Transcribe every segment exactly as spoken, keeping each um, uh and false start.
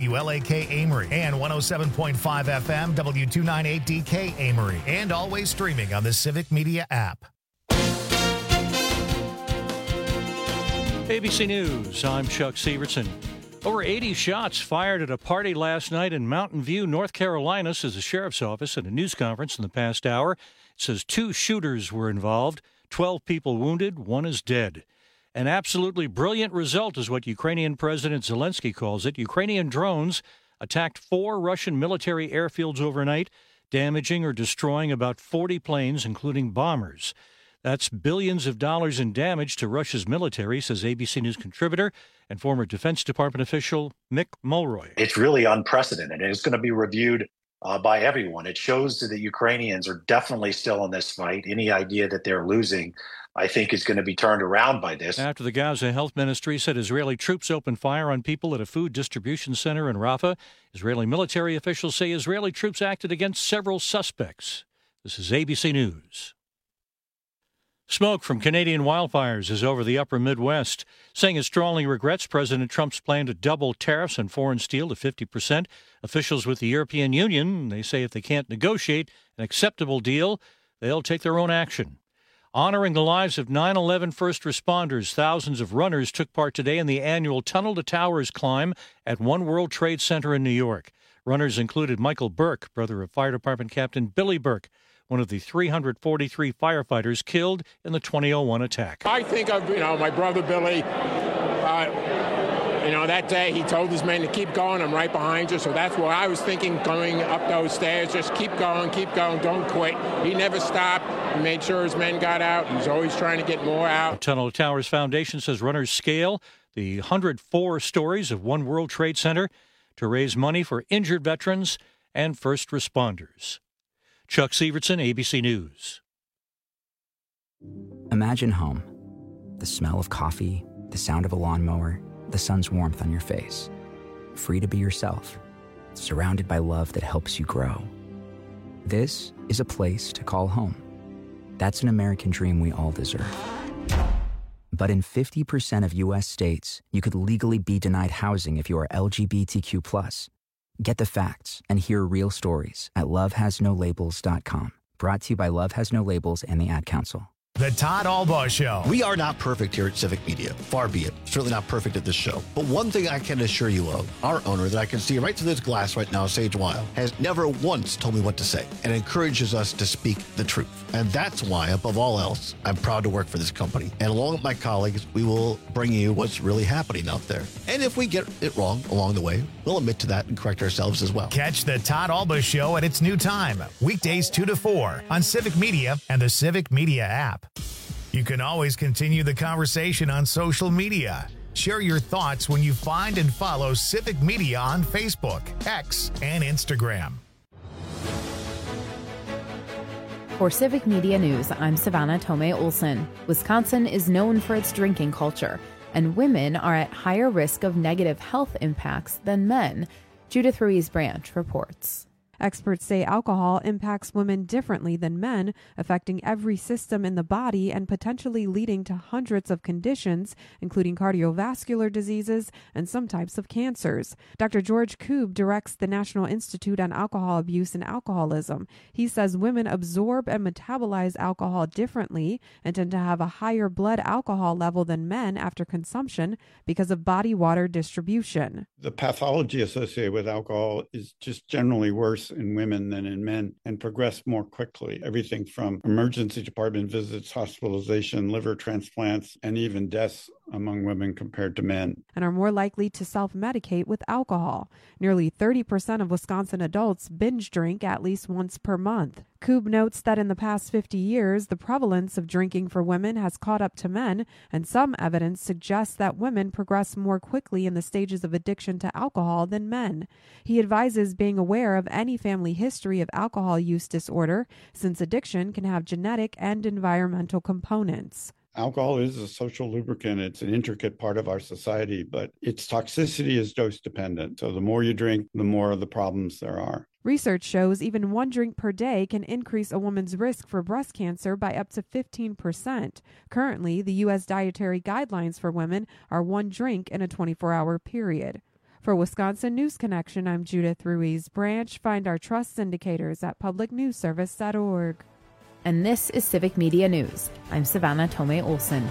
W L A K Amory, and one oh seven point five F M, W two ninety-eight D K Amory, and always streaming on the Civic Media app. A B C News, I'm Chuck Severson. Over eighty shots fired at a party last night in Mountain View, North Carolina, says the sheriff's office at a news conference in the past hour. It says two shooters were involved, twelve people wounded, one is dead. An absolutely brilliant result is what Ukrainian President Zelensky calls it. Ukrainian drones attacked four Russian military airfields overnight, damaging or destroying about forty planes, including bombers. That's billions of dollars in damage to Russia's military, says A B C News contributor and former Defense Department official Mick Mulroy. It's really unprecedented, and it's going to be reviewed uh, by everyone. It shows that the Ukrainians are definitely still in this fight. Any idea that they're losing, I think, is going to be turned around by this. After the Gaza Health Ministry said Israeli troops opened fire on people at a food distribution center in Rafah, Israeli military officials say Israeli troops acted against several suspects. This is A B C News. Smoke from Canadian wildfires is over the upper Midwest, saying it strongly regrets President Trump's plan to double tariffs on foreign steel to fifty percent. Officials with the European Union, they say if they can't negotiate an acceptable deal, they'll take their own action. Honoring the lives of nine eleven first responders, thousands of runners took part today in the annual Tunnel to Towers climb at One World Trade Center in New York. Runners included Michael Burke, brother of Fire Department Captain Billy Burke, one of the three hundred forty-three firefighters killed in the two thousand one attack. I think of, you know, my brother Billy. Uh, you know, that day he told his men to keep going. I'm right behind you. So that's what I was thinking going up those stairs. Just keep going, keep going. Don't quit. He never stopped. He made sure his men got out. He was always trying to get more out. The Tunnel to Towers Foundation says runners scale the one hundred four stories of One World Trade Center to raise money for injured veterans and first responders. Chuck Severson, A B C News. Imagine home. The smell of coffee, the sound of a lawnmower, the sun's warmth on your face. Free to be yourself, surrounded by love that helps you grow. This is a place to call home. That's an American dream we all deserve. But in fifty percent of U S states, you could legally be denied housing if you are L G B T Q plus. Get the facts and hear real stories at love has no labels dot com. Brought to you by Love Has No Labels and the Ad Council. The Todd Albaugh Show. We are not perfect here at Civic Media. Far be it. Certainly not perfect at this show. But one thing I can assure you of, our owner that I can see right through this glass right now, Sage Weil, has never once told me what to say and encourages us to speak the truth. And that's why, above all else, I'm proud to work for this company. And along with my colleagues, we will bring you what's really happening out there. And if we get it wrong along the way, we'll admit to that and correct ourselves as well. Catch the Todd Albaugh Show at its new time, weekdays two to four on Civic Media and the Civic Media app. You can always continue the conversation on social media. Share your thoughts when you find and follow Civic Media on Facebook, X, and Instagram. For Civic Media News, I'm Savannah Tomei Olson. Wisconsin is known for its drinking culture, and women are at higher risk of negative health impacts than men. Judith Ruiz-Branch reports. Experts say alcohol impacts women differently than men, affecting every system in the body and potentially leading to hundreds of conditions, including cardiovascular diseases and some types of cancers. Doctor George Koob directs the National Institute on Alcohol Abuse and Alcoholism. He says women absorb and metabolize alcohol differently and tend to have a higher blood alcohol level than men after consumption because of body water distribution. The pathology associated with alcohol is just generally worse in women than in men and progress more quickly. Everything from emergency department visits, hospitalization, liver transplants, and even deaths among women compared to men. And are more likely to self-medicate with alcohol. Nearly thirty percent of Wisconsin adults binge drink at least once per month. Koob notes that in the past fifty years, the prevalence of drinking for women has caught up to men, and some evidence suggests that women progress more quickly in the stages of addiction to alcohol than men. He advises being aware of any family history of alcohol use disorder, since addiction can have genetic and environmental components. Alcohol is a social lubricant. It's an intricate part of our society, but its toxicity is dose dependent. So the more you drink, the more of the problems there are. Research shows even one drink per day can increase a woman's risk for breast cancer by up to fifteen percent. Currently, the U S dietary guidelines for women are one drink in a twenty-four hour period. For Wisconsin News Connection, I'm Judith Ruiz Branch. Find our trust indicators at public news service dot org. And this is Civic Media News. I'm Savannah Tomei Olson.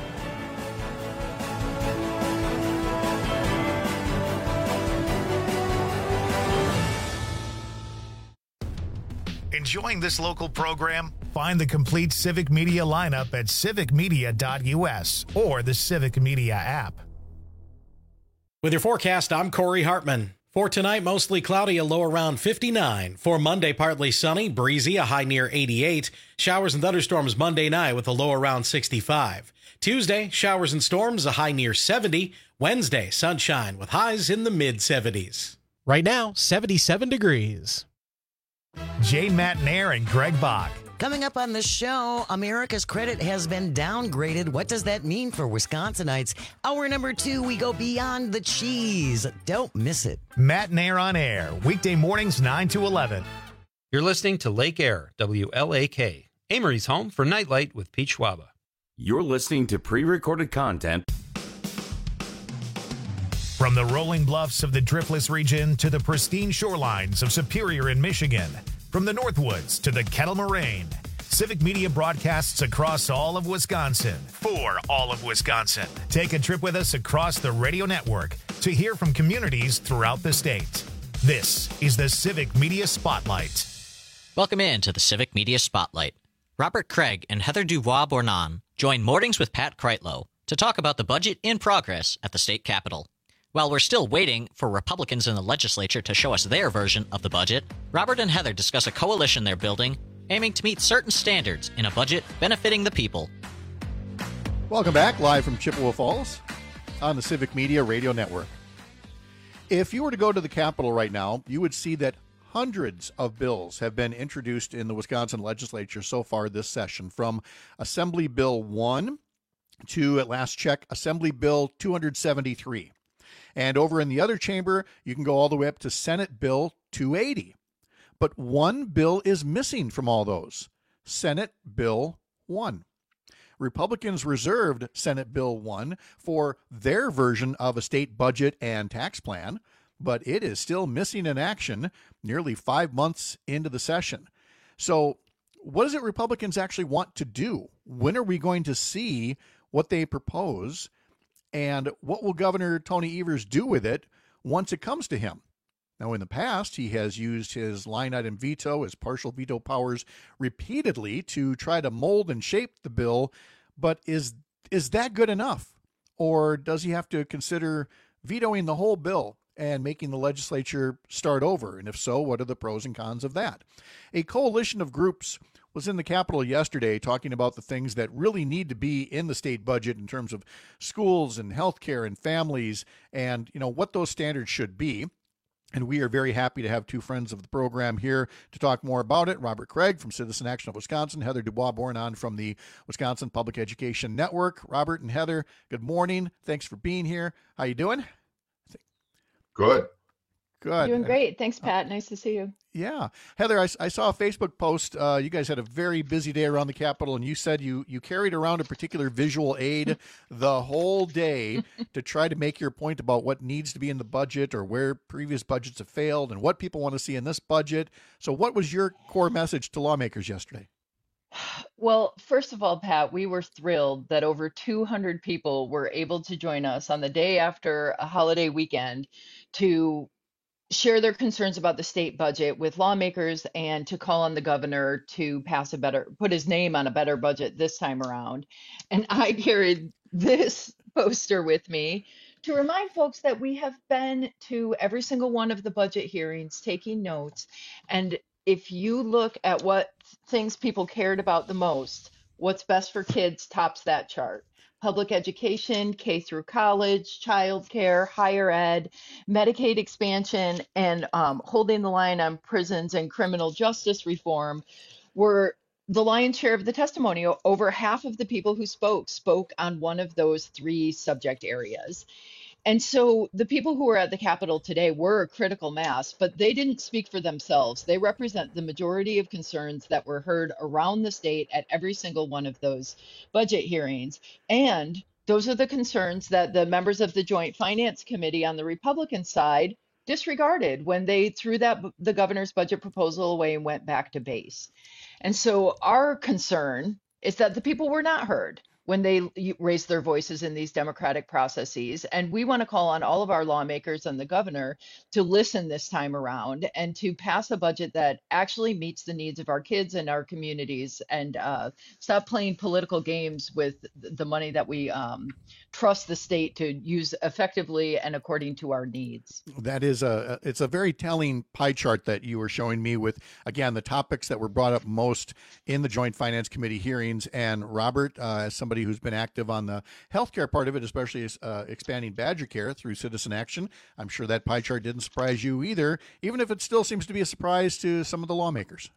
Enjoying this local program? Find the complete Civic Media lineup at civic media dot u s or the Civic Media app. With your forecast, I'm Corey Hartman. For tonight, mostly cloudy, a low around fifty-nine. For Monday, partly sunny, breezy, a high near eighty-eight. Showers and thunderstorms Monday night with a low around sixty-five. Tuesday, showers and storms, a high near seventy. Wednesday, sunshine with highs in the mid seventies. Right now, seventy-seven degrees. Jay Matnair and Greg Bach. Coming up on the show, America's credit has been downgraded. What does that mean for Wisconsinites? Hour number two, we go beyond the cheese. Don't miss it. Matnair on air, weekday mornings nine to eleven. You're listening to Lake Air, W L A K, Amory's home for Nightlight with Pete Schwaba. You're listening to pre-recorded content. From the rolling bluffs of the Driftless region to the pristine shorelines of Superior in Michigan, from the Northwoods to the Kettle Moraine, Civic Media broadcasts across all of Wisconsin for all of Wisconsin. Take a trip with us across the radio network to hear from communities throughout the state. This is the Civic Media Spotlight. Welcome in to the Civic Media Spotlight. Robert Craig and Heather Dubois-Bournon join Mornings with Pat Kreitlow to talk about the budget in progress at the state capitol. While we're still waiting for Republicans in the legislature to show us their version of the budget, Robert and Heather discuss a coalition they're building aiming to meet certain standards in a budget benefiting the people. Welcome back, live from Chippewa Falls on the Civic Media Radio Network. If you were to go to the Capitol right now, you would see that hundreds of bills have been introduced in the Wisconsin legislature so far this session, from Assembly Bill one to, at last check, Assembly Bill two seventy-three. And over in the other chamber, you can go all the way up to Senate Bill two eighty. But one bill is missing from all those, Senate Bill one. Republicans reserved Senate Bill one for their version of a state budget and tax plan, but it is still missing in action nearly five months into the session. So what does it Republicans actually want to do? When are we going to see what they propose? And what will Governor Tony Evers do with it once it comes to him? Now, in the past, he has used his line item veto, his partial veto powers, repeatedly to try to mold and shape the bill. But is is that good enough? Or does he have to consider vetoing the whole bill and making the legislature start over? And if so, what are the pros and cons of that? A coalition of groups was in the Capitol yesterday talking about the things that really need to be in the state budget in terms of schools and healthcare and families and, you know, what those standards should be. And we are very happy to have two friends of the program here to talk more about it. Robert Craig from Citizen Action of Wisconsin, Heather Dubois-Bournon from the Wisconsin Public Education Network. Robert and Heather, good morning. Thanks for being here. How you doing? Good. Good. Doing great. Thanks, Pat. Nice to see you. Yeah. Heather, I, I saw a Facebook post. Uh, you guys had a very busy day around the Capitol, and you said you, you carried around a particular visual aid the whole day to try to make your point about what needs to be in the budget or where previous budgets have failed and what people want to see in this budget. So what was your core message to lawmakers yesterday? Well, first of all, Pat, we were thrilled that over two hundred people were able to join us on the day after a holiday weekend to share their concerns about the state budget with lawmakers and to call on the governor to pass a better, put his name on a better budget this time around. And I carried this poster with me to remind folks that we have been to every single one of the budget hearings, taking notes. And if you look at what things people cared about the most, what's best for kids tops that chart. Public education, K through college, childcare, higher ed, Medicaid expansion, and um, holding the line on prisons and criminal justice reform were the lion's share of the testimony. Over half of the people who spoke spoke on one of those three subject areas. And so the people who were at the Capitol today were a critical mass, but they didn't speak for themselves. They represent the majority of concerns that were heard around the state at every single one of those budget hearings. And those are the concerns that the members of the Joint Finance Committee on the Republican side disregarded when they threw that the governor's budget proposal away and went back to base. And so our concern is that the people were not heard when they raised their voices in these democratic processes. And we want to call on all of our lawmakers and the governor to listen this time around and to pass a budget that actually meets the needs of our kids and our communities, and uh, stop playing political games with the money that we um, trust the state to use effectively and according to our needs. That is a, it's a very telling pie chart that you were showing me with, again, the topics that were brought up most in the Joint Finance Committee hearings. And Robert, uh, as somebody who's been active on the healthcare part of it, especially uh, expanding Badger Care through Citizen Action, I'm sure that pie chart didn't surprise you either, even if it still seems to be a surprise to some of the lawmakers.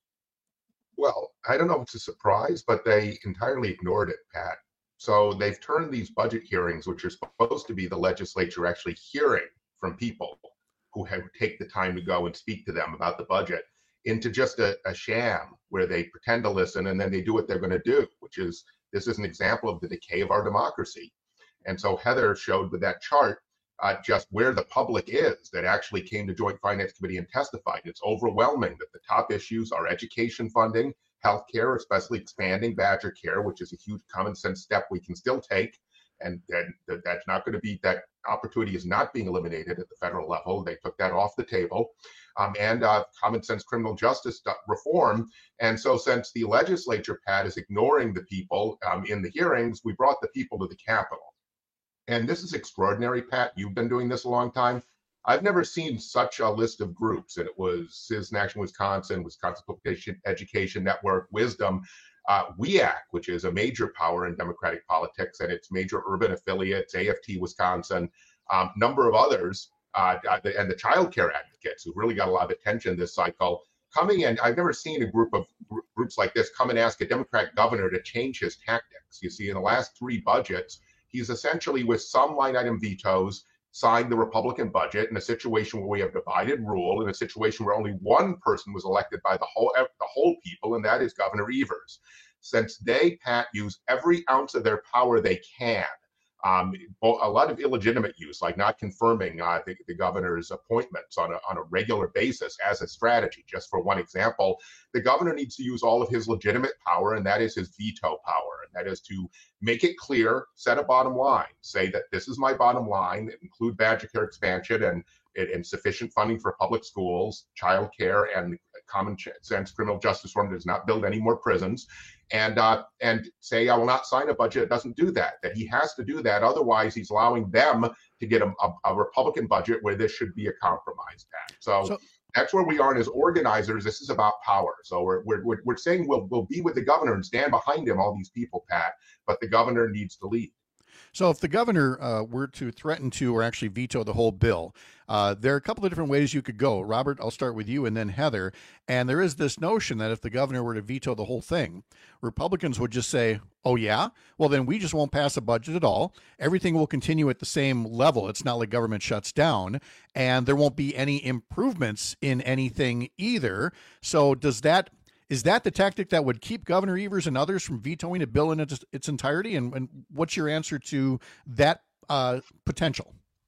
Well, I don't know if it's a surprise, but they entirely ignored it, Pat. So they've turned these budget hearings, which are supposed to be the legislature actually hearing from people who have take the time to go and speak to them about the budget, into just a, a sham where they pretend to listen and then they do what they're going to do, which is, this is an example of the decay of our democracy. And so Heather showed with that chart uh, just where the public is that actually came to Joint Finance Committee and testified. It's overwhelming that the top issues are education funding, healthcare, especially expanding Badger Care, which is a huge common sense step we can still take. And, and that's not going to be, that opportunity is not being eliminated at the federal level. They took that off the table. Um, and uh, common sense criminal justice reform. And so since the legislature, Pat, is ignoring the people um, in the hearings, we brought the people to the Capitol. And this is extraordinary, Pat. You've been doing this a long time. I've never seen such a list of groups. And it was Citizen Action Wisconsin, Wisconsin Public Education Network, Wisdom, uh, W E A C, which is a major power in Democratic politics, and its major urban affiliates, A F T Wisconsin, um, number of others, uh, and the child care advocates who really got a lot of attention this cycle, coming in. I've never seen a group of gr- groups like this come and ask a Democratic governor to change his tactics. You see, in the last three budgets, he's essentially, with some line item vetoes, signed the Republican budget in a situation where we have divided rule, in a situation where only one person was elected by the whole the whole people, and that is Governor Evers. Since they, Pat, use every ounce of their power they can, um, a lot of illegitimate use, like not confirming uh, the, the governor's appointments on a, on a regular basis as a strategy. Just for one example, the governor needs to use all of his legitimate power, and that is his veto power. And that is to make it clear, set a bottom line, say that this is my bottom line, include Badger Care expansion and, and sufficient funding for public schools, child care, and common sense criminal justice reform that does not build any more prisons, and uh, and say, I will not sign a budget that doesn't do that, that he has to do that. Otherwise, he's allowing them to get a, a, a Republican budget where this should be a compromise, Pat. So, so that's where we are as organizers. This is about power. So we're, we're, we're saying we'll, we'll be with the governor and stand behind him, all these people, Pat, but the governor needs to lead. So if the governor uh, were to threaten to or actually veto the whole bill, uh, there are a couple of different ways you could go. Robert, I'll start with you and then Heather. And there is this notion that if the governor were to veto the whole thing, Republicans would just say, oh, yeah, well, then we just won't pass a budget at all. Everything will continue at the same level. It's not like government shuts down, and there won't be any improvements in anything either. So does that Is that the tactic that would keep Governor Evers and others from vetoing a bill in its, its entirety? And, and what's your answer to that uh, potential?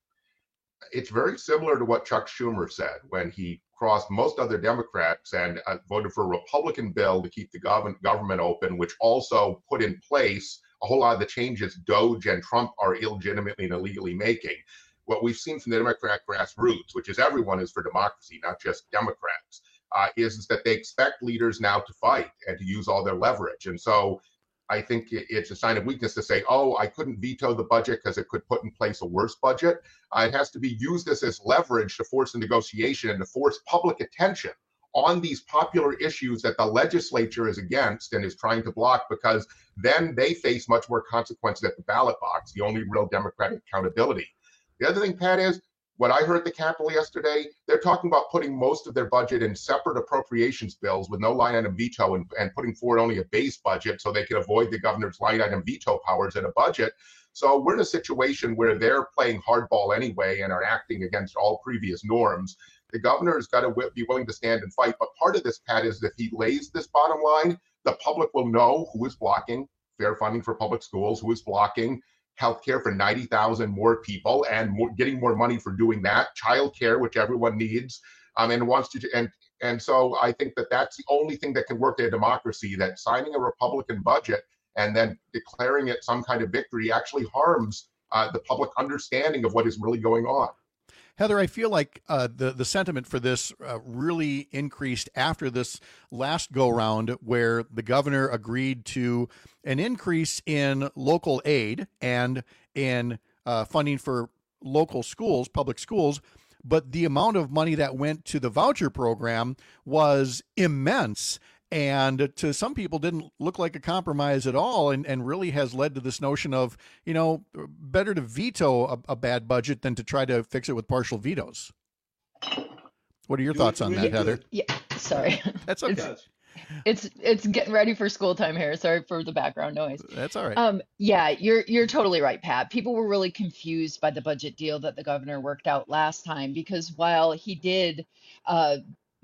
It's very similar to what Chuck Schumer said when he crossed most other Democrats and uh, voted for a Republican bill to keep the gov- government open, which also put in place a whole lot of the changes Doge and Trump are illegitimately and illegally making. What we've seen from the Democrat grassroots, which is everyone is for democracy, not just Democrats, Uh, is, is that they expect leaders now to fight and to use all their leverage. And so I think it's a sign of weakness to say, oh, I couldn't veto the budget because it could put in place a worse budget. Uh, it has to be used as, as leverage to force a negotiation and to force public attention on these popular issues that the legislature is against and is trying to block, because then they face much more consequences at the ballot box, the only real democratic accountability. The other thing, Pat, is what I heard at the Capitol yesterday, they're talking about putting most of their budget in separate appropriations bills with no line item veto, and, and putting forward only a base budget so they can avoid the governor's line item veto powers in a budget. So we're in a situation where they're playing hardball anyway and are acting against all previous norms. The governor has got to w- be willing to stand and fight. But part of this, Pat, is that if he lays this bottom line, the public will know who is blocking fair funding for public schools, who is blocking healthcare for ninety thousand more people and more, getting more money for doing that, childcare, which everyone needs, um, and wants to. And and so I think that that's the only thing that can work in a democracy. That signing a Republican budget and then declaring it some kind of victory actually harms uh, the public understanding of what is really going on. Heather, I feel like uh, the the sentiment for this uh, really increased after this last go round, where the governor agreed to an increase in local aid and in uh, funding for local schools, public schools, but the amount of money that went to the voucher program was immense. And to some people didn't look like a compromise at all, and, and really has led to this notion of, you know, better to veto a, a bad budget than to try to fix it with partial vetoes. What are your thoughts on that, yeah, Heather? Yeah, sorry. That's okay. It's, it's it's getting ready for school time here. Sorry for the background noise. That's all right. Um, yeah, you're you're totally right, Pat. People were really confused by the budget deal that the governor worked out last time, because while he did uh,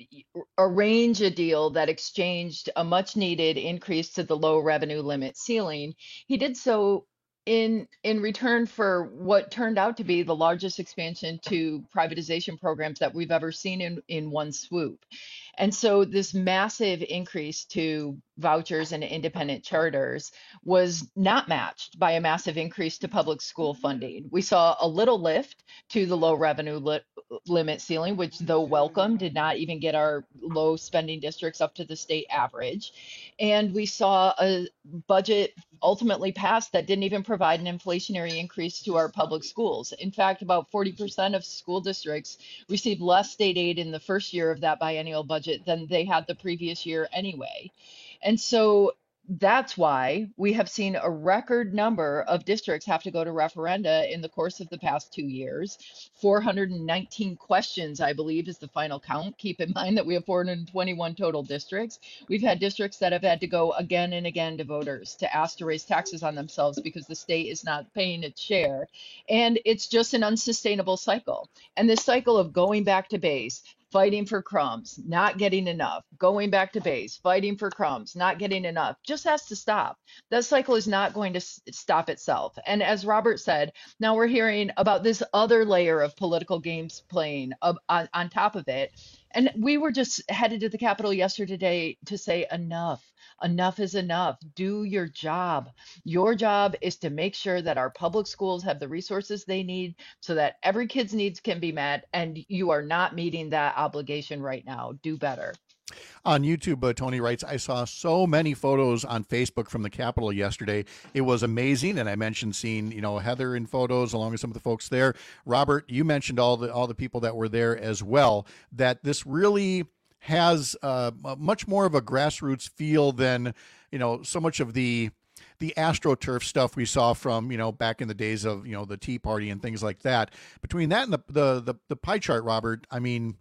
arrange a deal that exchanged a much needed increase to the low revenue limit ceiling, he did so in in return for what turned out to be the largest expansion to privatization programs that we've ever seen in in one swoop. And so this massive increase to vouchers and independent charters was not matched by a massive increase to public school funding. We saw a little lift to the low revenue li- limit ceiling, which, though welcome, did not even get our low spending districts up to the state average. And we saw a budget ultimately passed that didn't even provide an inflationary increase to our public schools. In fact, about forty percent of school districts received less state aid in the first year of that biennial budget than they had the previous year anyway. And so that's why we have seen a record number of districts have to go to referenda in the course of the past two years. four hundred nineteen questions, I believe, is the final count. Keep in mind that we have four hundred twenty-one total districts. We've had districts that have had to go again and again to voters to ask to raise taxes on themselves because the state is not paying its share. And it's just an unsustainable cycle. And this cycle of going back to base, fighting for crumbs, not getting enough, going back to base, fighting for crumbs, not getting enough, just has to stop. That cycle is not going to s- stop itself. And as Robert said, now we're hearing about this other layer of political games playing uh, on, on top of it. And we were just headed to the Capitol yesterday to say enough. Enough is enough. Do your job. Your job is to make sure that our public schools have the resources they need so that every kid's needs can be met, and you are not meeting that obligation right now. Do better. On YouTube, uh, Tony writes, I saw so many photos on Facebook from the Capitol yesterday. It was amazing. And I mentioned seeing, you know, Heather in photos along with some of the folks there. Robert, you mentioned all the all the people that were there as well, that this really has uh, much more of a grassroots feel than, you know, so much of the the AstroTurf stuff we saw from, you know, back in the days of, you know, the Tea Party and things like that. Between that and the the the, the pie chart, Robert, I mean,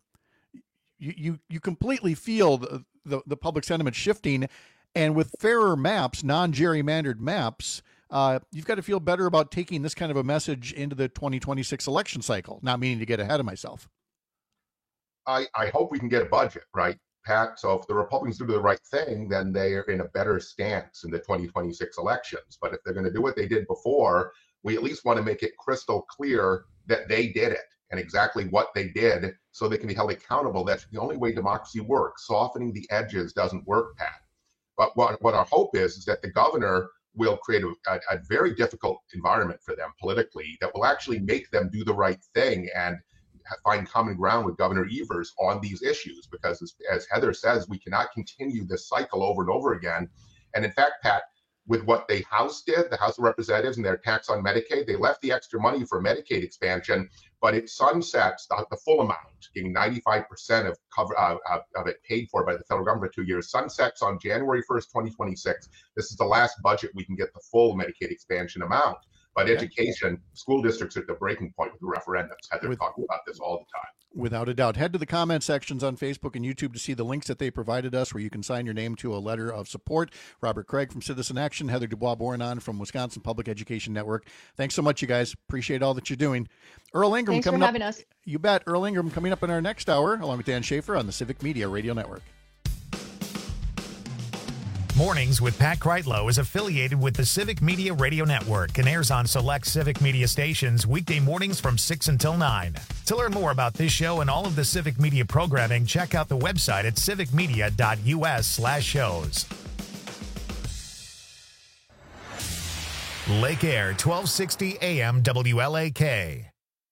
you you, you completely feel the, the, the public sentiment shifting. And with fairer maps, non-gerrymandered maps, uh, you've got to feel better about taking this kind of a message into the twenty twenty-six election cycle, not meaning to get ahead of myself. I, I hope we can get a budget, right, Pat? So if the Republicans do the right thing, then they are in a better stance in the twenty twenty-six elections. But if they're going to do what they did before, we at least want to make it crystal clear that they did it and exactly what they did so they can be held accountable. That's the only way democracy works. Softening the edges doesn't work, Pat. But what, what our hope is, is that the governor will create a, a, a very difficult environment for them politically that will actually make them do the right thing and find common ground with Governor Evers on these issues, because as, as Heather says, we cannot continue this cycle over and over again. And in fact, Pat, with what the House did, the House of Representatives and their tax on Medicaid, they left the extra money for Medicaid expansion, but it sunsets the, the full amount, getting ninety-five percent of cover uh, of it paid for by the federal government for two years, sunsets on January first, twenty twenty-six. This is the last budget we can get the full Medicaid expansion amount. But education, school districts are at the breaking point with the referendums. Heather With, talking about this all the time. Without a doubt. Head to the comment sections on Facebook and YouTube to see the links that they provided us where you can sign your name to a letter of support. Robert Craig from Citizen Action, Heather Dubois-Bournon from Wisconsin Public Education Network. Thanks so much, you guys. Appreciate all that you're doing. Earl Ingram Thanks coming for up. having us. You bet. Earl Ingram coming up in our next hour, along with Dan Schaefer on the Civic Media Radio Network. Mornings with Pat Kreitlow is affiliated with the Civic Media Radio Network and airs on select Civic Media stations weekday mornings from six until nine. To learn more about this show and all of the Civic Media programming, check out the website at civicmedia.us slash shows. Lake Air, twelve sixty A M W L A K.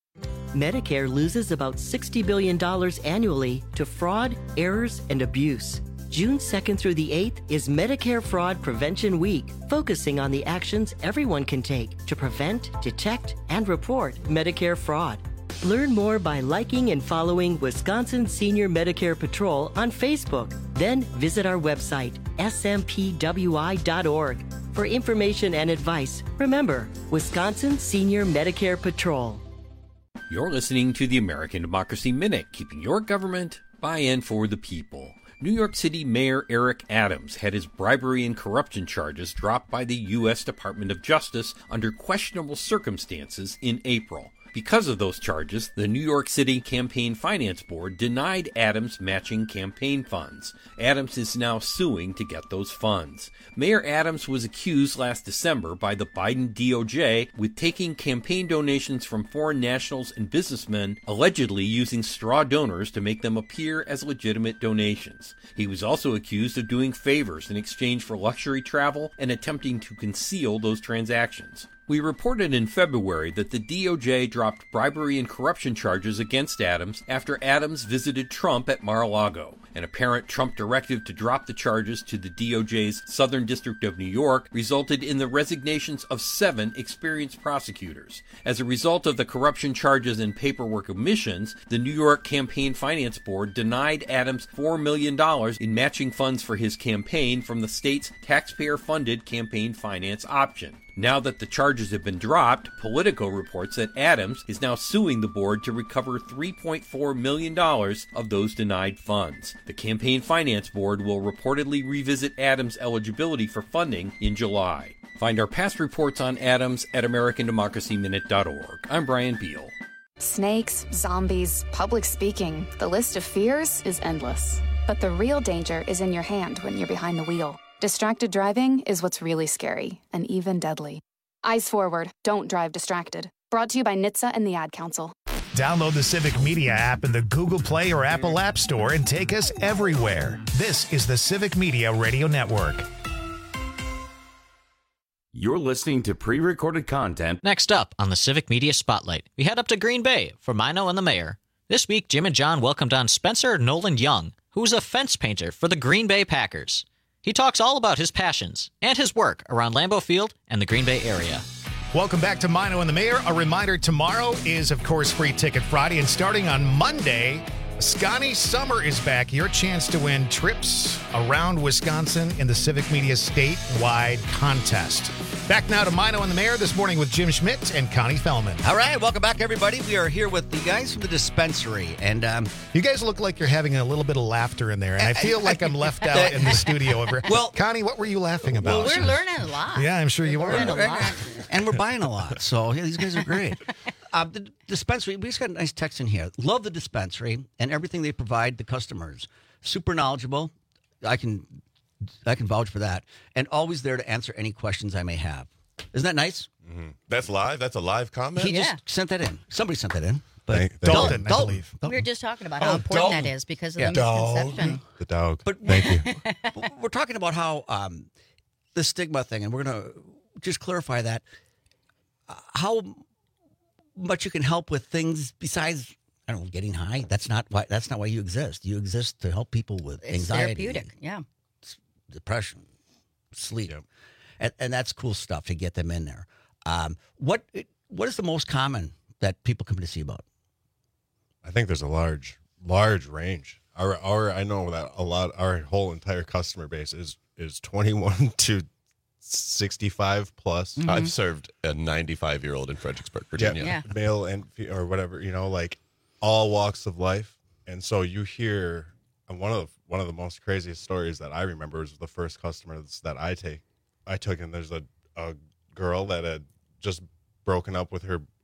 Medicare loses about sixty billion dollars annually to fraud, errors, and abuse. June second through the eighth is Medicare Fraud Prevention Week, focusing on the actions everyone can take to prevent, detect, and report Medicare fraud. Learn more by liking and following Wisconsin Senior Medicare Patrol on Facebook. Then visit our website, S M P W I dot org. For information and advice, remember, Wisconsin Senior Medicare Patrol. You're listening to the American Democracy Minute, keeping your government by and for the people. New York City Mayor Eric Adams had his bribery and corruption charges dropped by the U S Department of Justice under questionable circumstances in April. Because of those charges, the New York City Campaign Finance Board denied Adams matching campaign funds. Adams is now suing to get those funds. Mayor Adams was accused last December by the Biden D O J with taking campaign donations from foreign nationals and businessmen, allegedly using straw donors to make them appear as legitimate donations. He was also accused of doing favors in exchange for luxury travel and attempting to conceal those transactions. We reported in February that the D O J dropped bribery and corruption charges against Adams after Adams visited Trump at Mar-a-Lago. An apparent Trump directive to drop the charges to the D O J's Southern District of New York resulted in the resignations of seven experienced prosecutors. As a result of the corruption charges and paperwork omissions, the New York Campaign Finance Board denied Adams four million dollars in matching funds for his campaign from the state's taxpayer-funded campaign finance option. Now that the charges have been dropped, Politico reports that Adams is now suing the board to recover three point four million dollars of those denied funds. The Campaign Finance Board will reportedly revisit Adams' eligibility for funding in July. Find our past reports on Adams at american democracy minute dot org. I'm Brian Beal. Snakes, zombies, public speaking. The list of fears is endless. But the real danger is in your hand when you're behind the wheel. Distracted driving is what's really scary and even deadly. Eyes forward, don't drive distracted. Brought to you by N H T S A and the Ad Council. Download the Civic Media app in the Google Play or Apple App Store and take us everywhere. This is the Civic Media Radio Network. You're listening to pre-recorded content. Next up on the Civic Media Spotlight, we head up to Green Bay for Mino and the Mayor. This week, Jim and John welcomed on Spencer Nolan Young, who's a fence painter for the Green Bay Packers. He talks all about his passions and his work around Lambeau Field and the Green Bay area. Welcome back to Mino and the Mayor. A reminder, tomorrow is, of course, Free Ticket Friday, and starting on Monday, Scotty Summer is back. Your chance to win trips around Wisconsin in the Civic Media statewide contest. Back now to Mino and the Mayor this morning with Jim Schmidt and Connie Fellman. All right, welcome back, everybody. We are here with the guys from the dispensary, and um, you guys look like you're having a little bit of laughter in there, and I feel like I'm left out in the studio over. Well, Connie, what were you laughing about? Well, we're learning a lot. Yeah, I'm sure you we're are. Learning a lot. And we're buying a lot, so yeah, these guys are great. Uh, the dispensary, we just got a nice text in here. Love the dispensary and everything they provide the customers. Super knowledgeable. I can, I can vouch for that, and always there to answer any questions I may have. Isn't that nice? Mm-hmm. That's live? That's a live comment? He Yeah. just sent that in. Somebody sent that in. But Thank- thank Dalton, you. I believe. We were just talking about how Oh, important Dalton. that is because of Yeah. the misconception. Dog. The dog. But Thank you. but we're talking about how um, the stigma thing, and we're going to just clarify that. Uh, how much you can help with things besides, I don't know, getting high. That's not why. That's not why you exist. You exist to help people with It's anxiety, therapeutic. Yeah. depression, sleep, and, and that's cool stuff to get them in there. Um, what what is the most common that people come to see about? I think there's a large, large range. Our, our, I know that a lot. Our whole entire customer base is is twenty-one to sixty-five plus. Mm-hmm. I've served a ninety-five year old in Fredericksburg, Virginia. Yeah, male and fe- or whatever, you know, like all walks of life. And so you hear, and one of the, one of the most craziest stories that I remember was the first customer that I take, I took, and there's a, a girl that had just broken up with her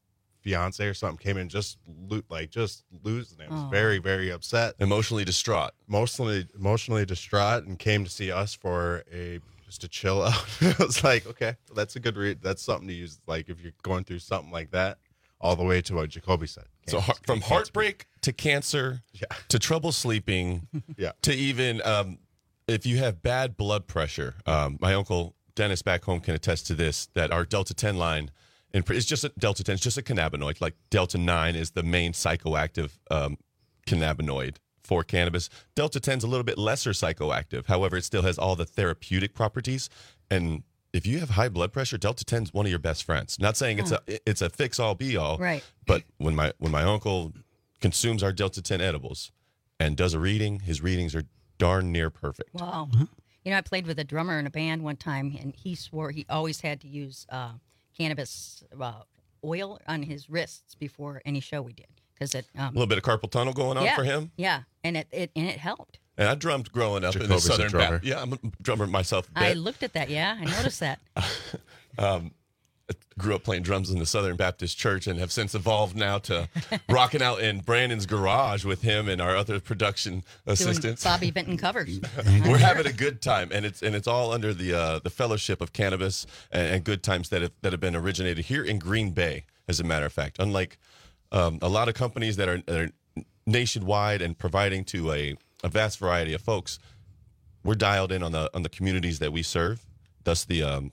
fiance or something came in just lo- like just losing it. Was Oh. very very upset, emotionally distraught, emotionally emotionally distraught, and came to see us for a just to chill out. I was like, okay, that's a good read. That's something to use. Like if you're going through something like that, all the way to what Jacoby said. So heart, from heartbreak to cancer, yeah. to trouble sleeping, yeah. to even um, if you have bad blood pressure. Um, my uncle Dennis back home can attest to this, that our Delta ten line, and it's just a Delta ten, it's just a cannabinoid. Like Delta nine is the main psychoactive um, cannabinoid for cannabis. Delta ten is a little bit lesser psychoactive. However, it still has all the therapeutic properties. And if you have high blood pressure, Delta ten is one of your best friends. Not saying it's a it's a fix all be all, Right. But when my when my uncle consumes our Delta ten edibles and does a reading, his readings are darn near perfect. Wow. You know, I played with a drummer in a band one time, and he swore he always had to use uh, cannabis uh, oil on his wrists before any show we did, because it um, A little bit of carpal tunnel going on yeah, for him. Yeah, and it, it and it helped. And I drummed growing up in the Jacoby's a Southern drummer. Baptist. Yeah, I'm a drummer myself. a I bit. looked at that. Yeah, I noticed that. um, I grew up playing drums in the Southern Baptist Church and have since evolved now to rocking out in Brandon's garage with him and our other production assistants. Doing Bobby Benton covers. We're having a good time, and it's and it's all under the uh, the fellowship of cannabis and, and good times that have, that have been originated here in Green Bay. As a matter of fact, unlike um, a lot of companies that are, that are nationwide and providing to a, a vast variety of folks, we're dialed in on the on the communities that we serve. Thus the um,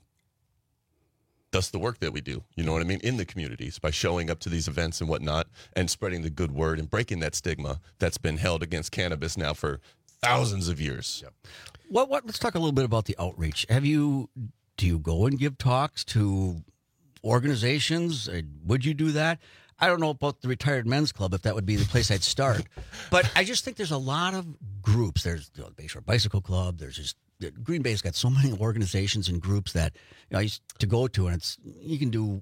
thus the work that we do. You know what I mean, in the communities by showing up to these events and whatnot and spreading the good word and breaking that stigma that's been held against cannabis now for thousands of years. Yep. What? What? Let's talk a little bit about the outreach. Have you? Do you go and give talks to organizations? Would you do that? I don't know about the Retired Men's Club, if that would be the place I'd start. But I just think there's a lot of groups. There's the Bayshore Bicycle Club. There's just Green Bay's got so many organizations and groups that you know, I used to go to, and it's you can do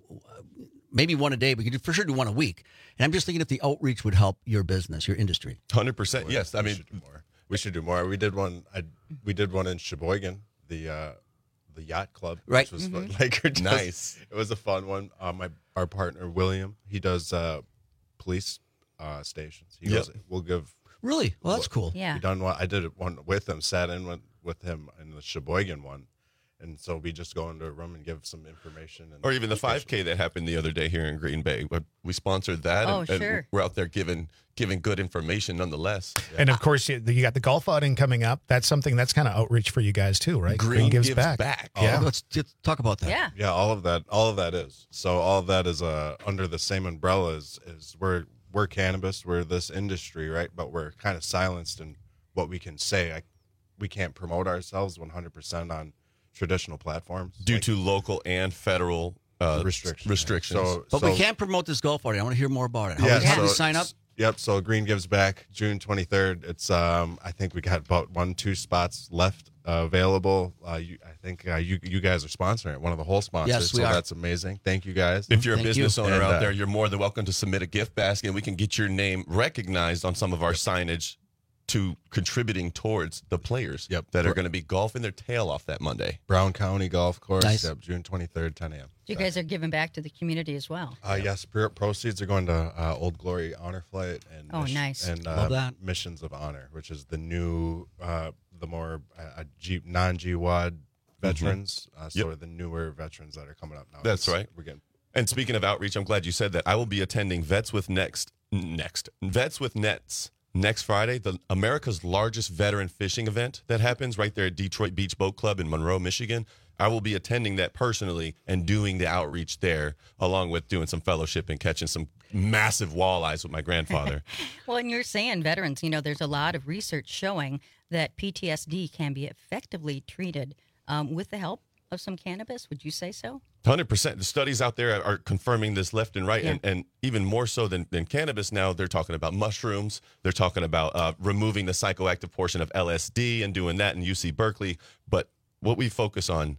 maybe one a day, but you can for sure do one a week. And I'm just thinking if the outreach would help your business, your industry. one hundred percent. Yes. I we mean, should do more. We should do more. We did one. I, we did one in Sheboygan, the uh, the yacht club, Right. Which was Mhm. fun. Like just- Nice. It was a fun one. Uh, my our partner William, he does uh, police uh, stations. He Yep. goes. We'll give. Really? Well, that's cool. Yeah. We done one. I did it one with him. Sat in with, with him in the Sheboygan one, and so we just go into a room and give some information. And or even the five K that happened the other day here in Green Bay. We- We sponsored that. Oh, and, and sure. we're out there giving giving good information nonetheless. And of course, you, you got the golf outing coming up. That's something that's kind of outreach for you guys too, right? Green gives back. Oh, Yeah. let's, let's talk about that. Yeah. Yeah, all of that, all of that is. So all of that is uh, under the same umbrella as, is we're we're cannabis, we're this industry, right? But we're kind of silenced in what we can say. I, we can't promote ourselves one hundred percent on traditional platforms Due like to local and federal uh, restrictions. restrictions. So, But so, we can't promote this golf party. I want to hear more about it. How, Yeah, how do so we sign up? it's- Yep. So Green Gives Back, June twenty-third. It's um, I think we got about one, two spots left uh, available. Uh, you, I think uh, you you guys are sponsoring it, one of the whole sponsors. Yes, we so are. that's amazing. Thank you guys. If you're a Thank business you. owner And, out uh, there, you're more than welcome to submit a gift basket, and we can get your name recognized on some of our signage to contributing towards the players Yep. that are going to be golfing their tail off that Monday. Brown County Golf Course. Nice. Yep, June twenty-third, ten a.m. You guys are giving back to the community as well. Uh, yes, pro- proceeds are going to uh, Old Glory Honor Flight and Oh, nice. and uh, Love that. Missions of Honor, which is the new, uh, the more uh, G, non-G W A D veterans. Uh, so Yep. the newer veterans that are coming up now. That's It's- right. We're getting And speaking of outreach, I'm glad you said that. I will be attending Vets with Next, next Vets with Nets next Friday, the America's largest veteran fishing event that happens right there at Detroit Beach Boat Club in Monroe, Michigan. I will be attending that personally and doing the outreach there, along with doing some fellowship and catching some massive walleyes with my grandfather. Well, and you're saying veterans, you know, there's a lot of research showing that P T S D can be effectively treated um, with the help of some cannabis. Would you say so? one hundred percent. The studies out there are confirming this left and right, Yeah. and, and even more so than, than cannabis now, they're talking about mushrooms. They're talking about uh, removing the psychoactive portion of L S D and doing that in U C Berkeley. But what we focus on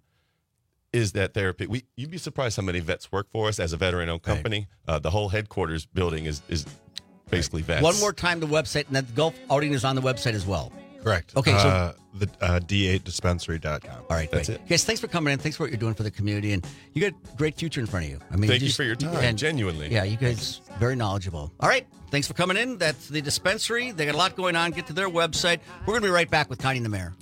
is that therapy. We You'd be surprised how many vets work for us as a veteran-owned company. Uh, the whole headquarters building is, is basically vets. One more time, the website, and that the golf outing is on the website as well. Correct. Okay, so uh, the uh, D eight dispensary dot com. all right, That's great. it. Guys, thanks for coming in. Thanks for what you're doing for the community, and you got a great future in front of you. I mean, Thank you just- for your time, and- genuinely. Yeah, you guys very knowledgeable. All right, thanks for coming in. That's the dispensary. They got a lot going on. Get to their website. We're going to be right back with Connie and the Mayor.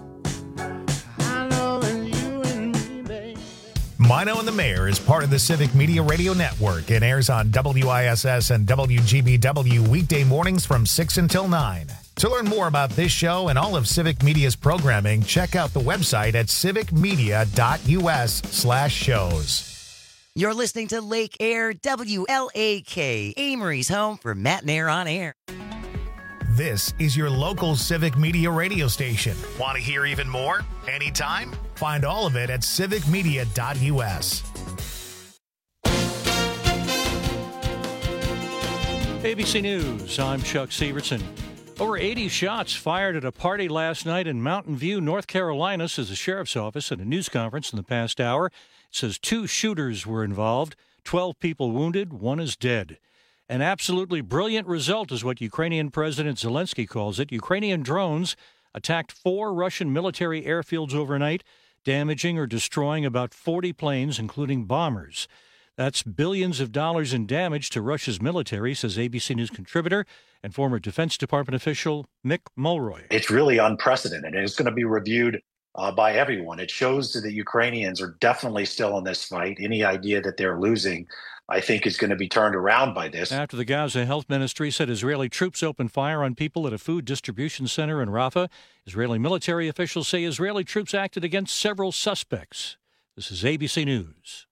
Mino and the Mayor is part of the Civic Media Radio Network and airs on W I S S and W G B W weekday mornings from six until nine. To learn more about this show and all of Civic Media's programming, check out the website at civicmedia.us slash shows. You're listening to Lake Air, W L A K, Amory's home for Matt and Air on Air. This is your local Civic Media radio station. Want to hear even more? Anytime? Find all of it at civicmedia.us. A B C News, I'm Chuck Severson. Over eighty shots fired at a party last night in Mountain View, North Carolina, says the sheriff's office at a news conference in the past hour. It says two shooters were involved, twelve people wounded, one is dead. An absolutely brilliant result is what Ukrainian President Zelensky calls it. Ukrainian drones attacked four Russian military airfields overnight, damaging or destroying about forty planes, including bombers. That's billions of dollars in damage to Russia's military, says A B C News contributor and former Defense Department official Mick Mulroy. It's really unprecedented, and it's going to be reviewed uh, by everyone. It shows that the Ukrainians are definitely still in this fight. Any idea that they're losing, I think, is going to be turned around by this. After the Gaza Health Ministry said Israeli troops opened fire on people at a food distribution center in Rafah, Israeli military officials say Israeli troops acted against several suspects. This is A B C News.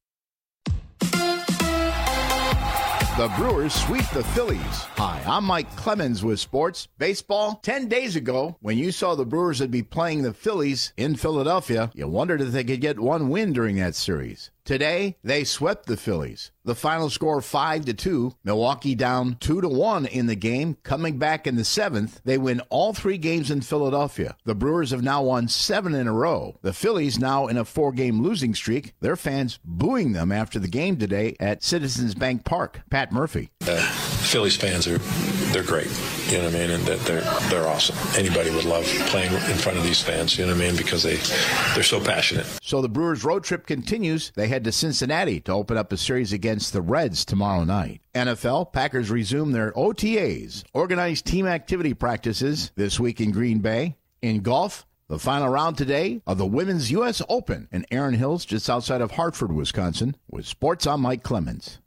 The Brewers sweep the Phillies. Hi, I'm Mike Clemens with Sports Baseball. Ten days ago, when you saw the Brewers would be playing the Phillies in Philadelphia, you wondered if they could get one win during that series. Today, they swept the Phillies. The final score five to two. Milwaukee down two to one in the game. Coming back in the seventh, they win all three games in Philadelphia. The Brewers have now won seven in a row. The Phillies now in a four-game losing streak. Their fans booing them after the game today at Citizens Bank Park. Pat Murphy. Uh, Phillies fans are they're great. You know what I mean? And that they're they're awesome. Anybody would love playing in front of these fans. You know what I mean? Because they they're so passionate. So the Brewers road trip continues. They head to Cincinnati to open up a series against the Reds tomorrow night. N F L, Packers resume their O T As, organized team activity practices, this week in Green Bay. In golf, the final round today of the Women's U S Open in Erin Hills, just outside of Hartford, Wisconsin. With sports, I'm Mike Clemens.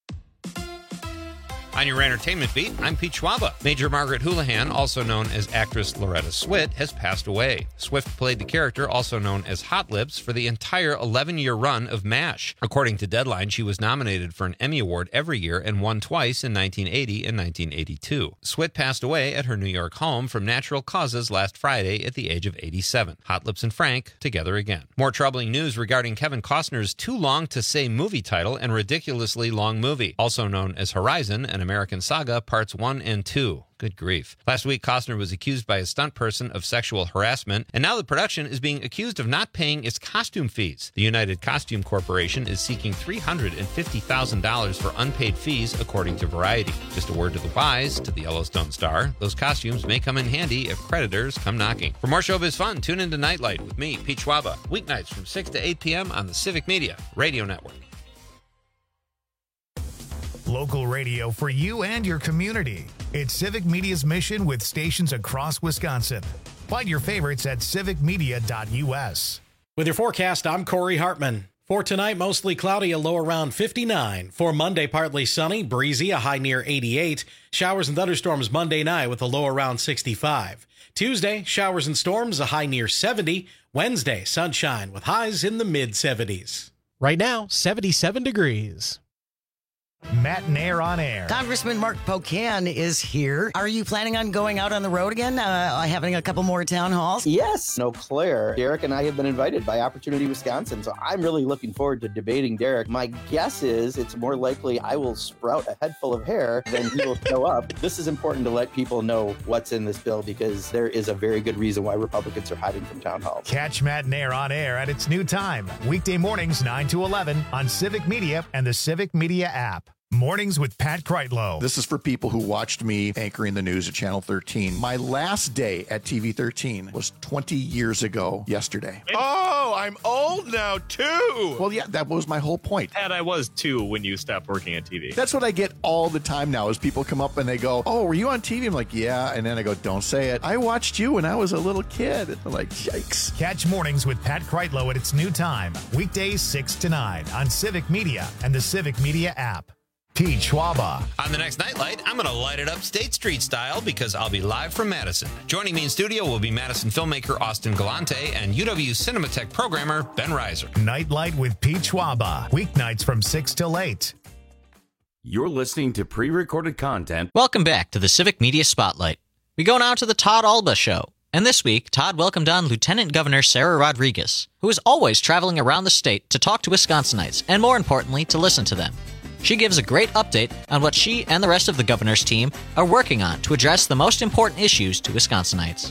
On your entertainment beat, I'm Pete Schwaba. Major Margaret Houlihan, also known as actress Loretta Swit, has passed away. Swift played the character, also known as Hot Lips, for the entire eleven-year run of MASH. According to Deadline, she was nominated for an Emmy Award every year and won twice in nineteen eighty and nineteen eighty-two. Swit passed away at her New York home from natural causes last Friday at the age of eighty-seven. Hot Lips and Frank together again. More troubling news regarding Kevin Costner's too long to say movie title and ridiculously long movie, also known as Horizon, an American Saga Parts one and two. Good grief. Last week, Costner was accused by a stunt person of sexual harassment, and now the production is being accused of not paying its costume fees. The United Costume Corporation is seeking three hundred fifty thousand dollars for unpaid fees, according to Variety. Just a word to the wise, to the Yellowstone star, those costumes may come in handy if creditors come knocking. For more showbiz fun, tune into Nightlight with me, Pete Schwaba, weeknights from six to eight p.m. on the Civic Media Radio Network. Local radio for you and your community. It's Civic Media's mission with stations across Wisconsin. Find your favorites at civic media dot u s. With your forecast, I'm Corey Hartman. For tonight, mostly cloudy, a low around fifty-nine. For Monday, partly sunny, breezy, a high near eighty-eight. Showers and thunderstorms Monday night with a low around sixty-five. Tuesday, showers and storms, a high near seventy. Wednesday, sunshine with highs in the mid seventies. Right now, seventy-seven degrees. Matt and Air on Air. Congressman Mark Pocan is here. Are you planning on going out on the road again, uh, having a couple more town halls? Yes. No, Claire. Derek and I have been invited by Opportunity Wisconsin, so I'm really looking forward to debating Derek. My guess is it's more likely I will sprout a head full of hair than he will show up. This is important to let people know what's in this bill because there is a very good reason why Republicans are hiding from town halls. Catch Matt and Air on Air at its new time, weekday mornings nine to eleven on Civic Media and the Civic Media app. Mornings with Pat Kreitlow. This is for people who watched me anchoring the news at Channel thirteen. My last day at T V thirteen was twenty years ago yesterday. Oh, I'm old now, too. Well, yeah, that was my whole point. And I was, too, when you stopped working at T V. That's what I get all the time now is people come up and they go, oh, were you on T V? I'm like, yeah. And then I go, don't say it. I watched you when I was a little kid. And I'm like, yikes. Catch Mornings with Pat Kreitlow at its new time. Weekdays six to nine on Civic Media and the Civic Media app. Pete Schwaba. On the next Nightlight, I'm going to light it up State Street style because I'll be live from Madison. Joining me in studio will be Madison filmmaker Austin Galante and U W Cinematech programmer Ben Reiser. Nightlight with Pete Schwaba. Weeknights from six till eight. You're listening to pre-recorded content. Welcome back to the Civic Media Spotlight. We go now to the Todd Alba Show. And this week, Todd welcomed on Lieutenant Governor Sarah Rodriguez, who is always traveling around the state to talk to Wisconsinites and, more importantly, to listen to them. She gives a great update on what she and the rest of the governor's team are working on to address the most important issues to Wisconsinites.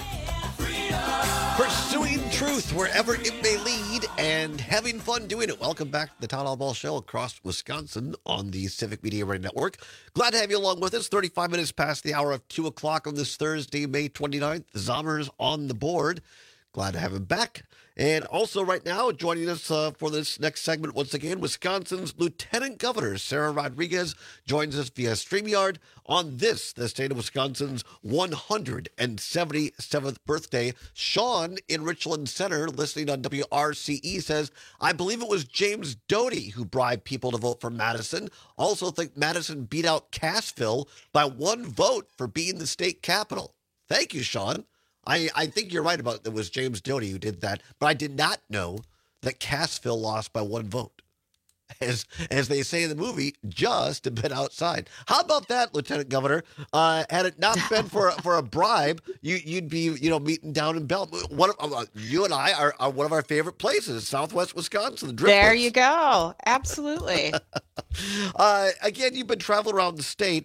Pursuing truth wherever it may lead and having fun doing it. Welcome back to the Todd Alba Show across Wisconsin on the Civic Media Radio Network. Glad to have you along with us. thirty-five minutes past the hour of two o'clock on this Thursday, May twenty-ninth. Zommers on the board. Glad to have him back. And also right now, joining us uh, for this next segment, once again, Wisconsin's Lieutenant Governor Sarah Rodriguez joins us via StreamYard on this, the state of Wisconsin's one hundred seventy-seventh birthday. Sean in Richland Center, listening on W R C E, says, I believe it was James Doty who bribed people to vote for Madison. Also think Madison beat out Cassville by one vote for being the state capital. Thank you, Sean. I, I think you're right about it was James Doty who did that, but I did not know that Cassville lost by one vote. As as they say in the movie, just a bit outside. How about that, Lieutenant Governor? Uh, had it not been for for a bribe, you you'd be you know meeting down in Bell. One of, uh, you and I are, are one of our favorite places, Southwest Wisconsin. The Driftwoods. There you go. Absolutely. uh, again, you've been traveling around the state.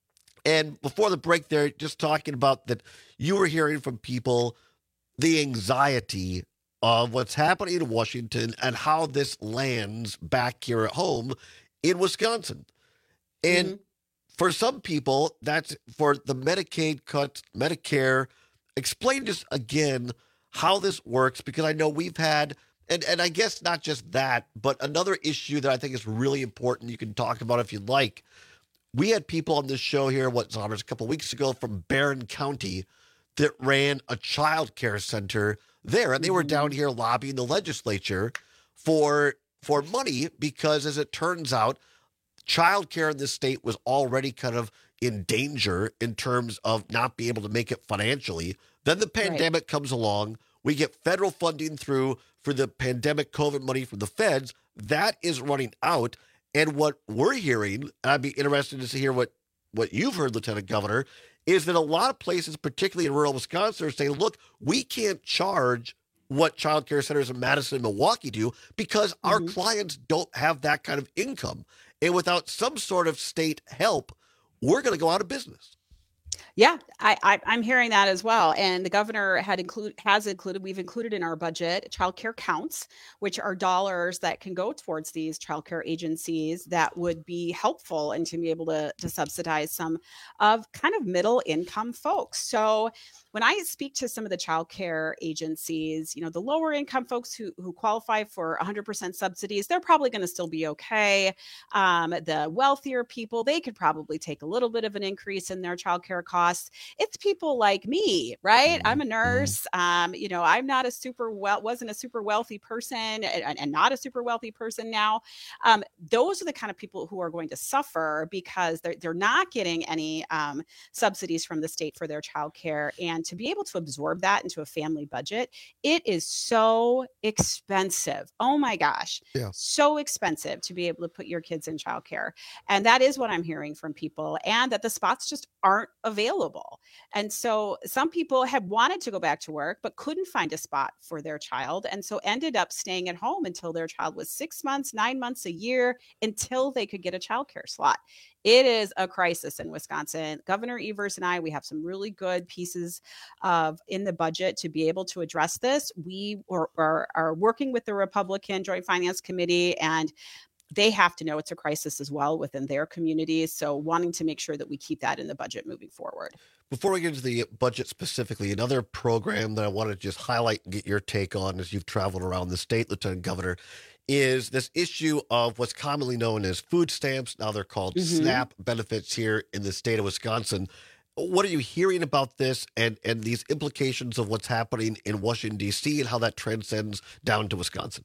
And before the break there, just talking about that you were hearing from people the anxiety of what's happening in Washington and how this lands back here at home in Wisconsin. And mm-hmm. for some people, that's for the Medicaid cuts, Medicare. Explain just again how this works, because I know we've had, and, and I guess not just that, but another issue that I think is really important you can talk about if you'd like. We had people on this show here, what, Zommers, a couple of weeks ago from Barron County that ran a child care center there. And they were down here lobbying the legislature for for money because, as it turns out, child care in this state was already kind of in danger in terms of not being able to make it financially. Then the pandemic right. comes along. We get federal funding through for the pandemic COVID money from the feds. That is running out. And what we're hearing, and I'd be interested to hear what, what you've heard, Lieutenant Governor, is that a lot of places, particularly in rural Wisconsin, are saying, look, we can't charge what child care centers in Madison and Milwaukee do because mm-hmm. our clients don't have that kind of income. And without some sort of state help, we're going to go out of business. Yeah, I, I, I'm hearing that as well. And the governor had include has included, we've included in our budget child care counts, which are dollars that can go towards these child care agencies that would be helpful and to be able to, to subsidize some of kind of middle income folks. So when I speak to some of the child care agencies, you know, the lower income folks who, who qualify for one hundred percent subsidies, they're probably going to still be okay. Um, the wealthier people, they could probably take a little bit of an increase in their child care costs. It's people like me, right? I'm a nurse. Um, you know, I'm not a super well, wasn't a super wealthy person and, and not a super wealthy person now. Um, those are the kind of people who are going to suffer because they're, they're not getting any um, subsidies from the state for their child care. And to be able to absorb that into a family budget, it is so expensive. Oh my gosh. Yeah. So expensive to be able to put your kids in childcare. And that is what I'm hearing from people, and that the spots just aren't available. And so some people had wanted to go back to work, but couldn't find a spot for their child. And so ended up staying at home until their child was six months, nine months, a year, until they could get a childcare slot. It is a crisis in Wisconsin. Governor Evers and I, we have some really good pieces of in the budget to be able to address this. We are, are, are working with the Republican Joint Finance Committee, and they have to know it's a crisis as well within their communities. So wanting to make sure that we keep that in the budget moving forward. Before we get into the budget specifically, another program that I want to just highlight and get your take on as you've traveled around the state, Lieutenant Governor, is this issue of what's commonly known as food stamps. Now they're called mm-hmm. SNAP benefits here in the state of Wisconsin. What are you hearing about this and, and these implications of what's happening in Washington, D C, and how that transcends down to Wisconsin?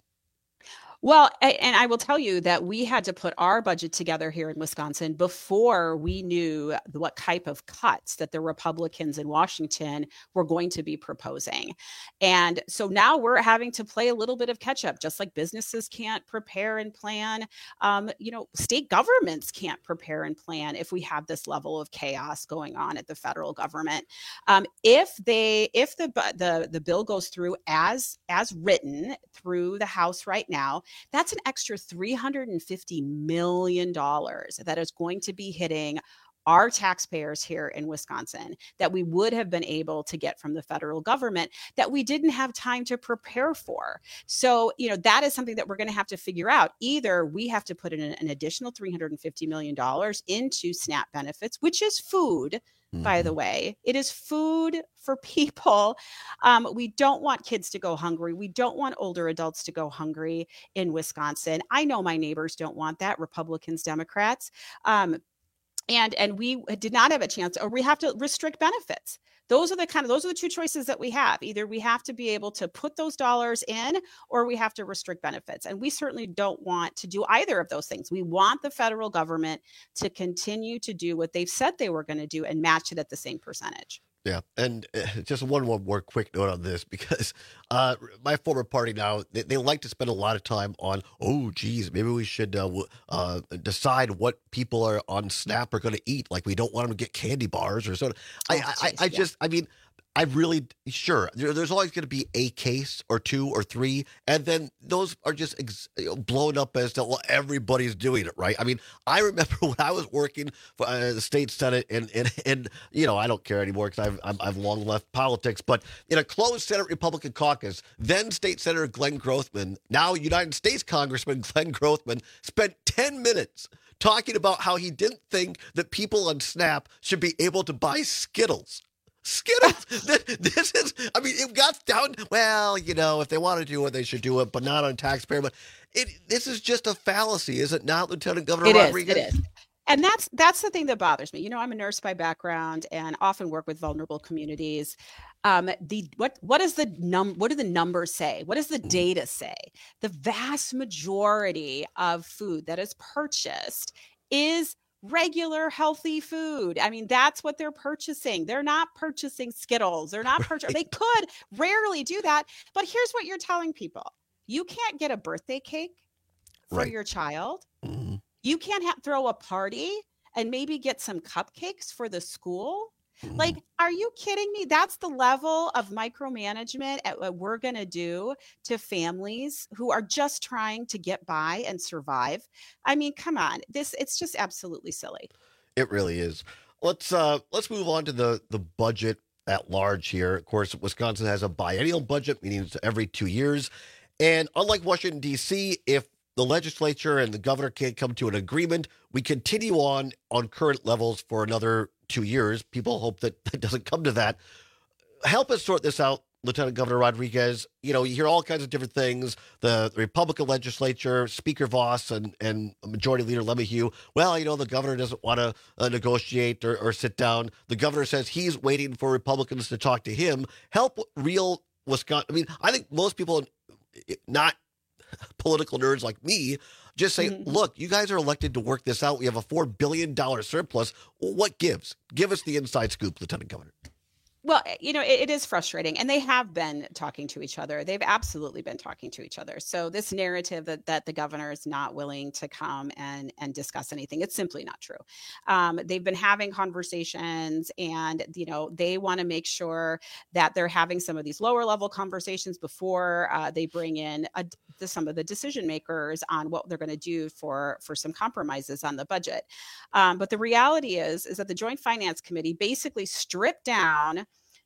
Well, and I will tell you that we had to put our budget together here in Wisconsin before we knew what type of cuts that the Republicans in Washington were going to be proposing. And so now we're having to play a little bit of catch up, just like businesses can't prepare and plan. Um, you know, state governments can't prepare and plan if we have this level of chaos going on at the federal government. Um, if they, if the the the bill goes through as as written through the House right now, that's an extra three hundred fifty million dollars that is going to be hitting our taxpayers here in Wisconsin that we would have been able to get from the federal government that we didn't have time to prepare for. So, you know, that is something that we're going to have to figure out. Either we have to put in an additional three hundred fifty million dollars into SNAP benefits, which is food, by the way. It is food for people. Um, we don't want kids to go hungry. We don't want older adults to go hungry in Wisconsin. I know my neighbors don't want that, Republicans, Democrats. Um, and and we did not have a chance, or we have to restrict benefits. Those are the kind of, those are the two choices that we have. Either we have to be able to put those dollars in, or we have to restrict benefits. And we certainly don't want to do either of those things. We want the federal government to continue to do what they've said they were going to do and match it at the same percentage. Yeah, and uh, just one, one more quick note on this, because uh, my former party now, they, they like to spend a lot of time on, oh, geez, maybe we should uh, uh, decide what people are on SNAP are going to eat. Like, we don't want them to get candy bars or something. Oh, I, geez, I, I yeah. just, I mean, I really, sure, there, there's always going to be a case or two or three, and then those are just ex- blown up as to, well, everybody's doing it, right? I mean, I remember when I was working for uh, the state senate, and, and, and, you know, I don't care anymore because I've, I've, I've long left politics, but in a closed Senate Republican caucus, then State Senator Glenn Grothman, now United States Congressman Glenn Grothman, spent ten minutes talking about how he didn't think that people on SNAP should be able to buy Skittles. Skittles. This is, I mean, it got down, well, you know, if they want to do it, they should do it, but not on taxpayer. But it, this is just a fallacy, is it not, Lieutenant Governor it Rodriguez? Is, it is. And that's that's the thing that bothers me. You know, I'm a nurse by background and often work with vulnerable communities. Um, the what what does the num what do the numbers say? What does the data say? The vast majority of food that is purchased is regular healthy food. I mean, that's what they're purchasing. They're not purchasing Skittles. They're not purchasing. They could rarely do that. But here's what you're telling people. You can't get a birthday cake for right. your child. Mm-hmm. You can't ha- throw a party and maybe get some cupcakes for the school. Mm-hmm. Like, are you kidding me? That's the level of micromanagement at what we're going to do to families who are just trying to get by and survive. I mean, come on. This it's just absolutely silly. It really is. Let's uh, let's move on to the, the budget at large here. Of course, Wisconsin has a biennial budget, meaning it's every two years. And unlike Washington, D C, if the legislature and the governor can't come to an agreement, we continue on on current levels for another two years. People hope that it doesn't come to that. Help us sort this out, Lieutenant Governor Rodriguez. You know, you hear all kinds of different things. The, the Republican legislature, Speaker Voss and, and Majority Leader LeMahieu, well, you know, the governor doesn't want to uh, negotiate or, or sit down. The governor says he's waiting for Republicans to talk to him. Help real Wisconsin. I mean, I think most people, not political nerds like me, just say, mm-hmm. look, you guys are elected to work this out. We have a four billion dollars surplus. Well, what gives? Give us the inside scoop, Lieutenant Governor. Well, you know, it, it is frustrating, and they have been talking to each other. They've absolutely been talking to each other. So this narrative that, that the governor is not willing to come and, and discuss anything, it's simply not true. Um, they've been having conversations, and, you know, they want to make sure that they're having some of these lower level conversations before uh, they bring in a, the, some of the decision makers on what they're going to do for, for some compromises on the budget. Um, but the reality is, is that the Joint Finance Committee basically stripped down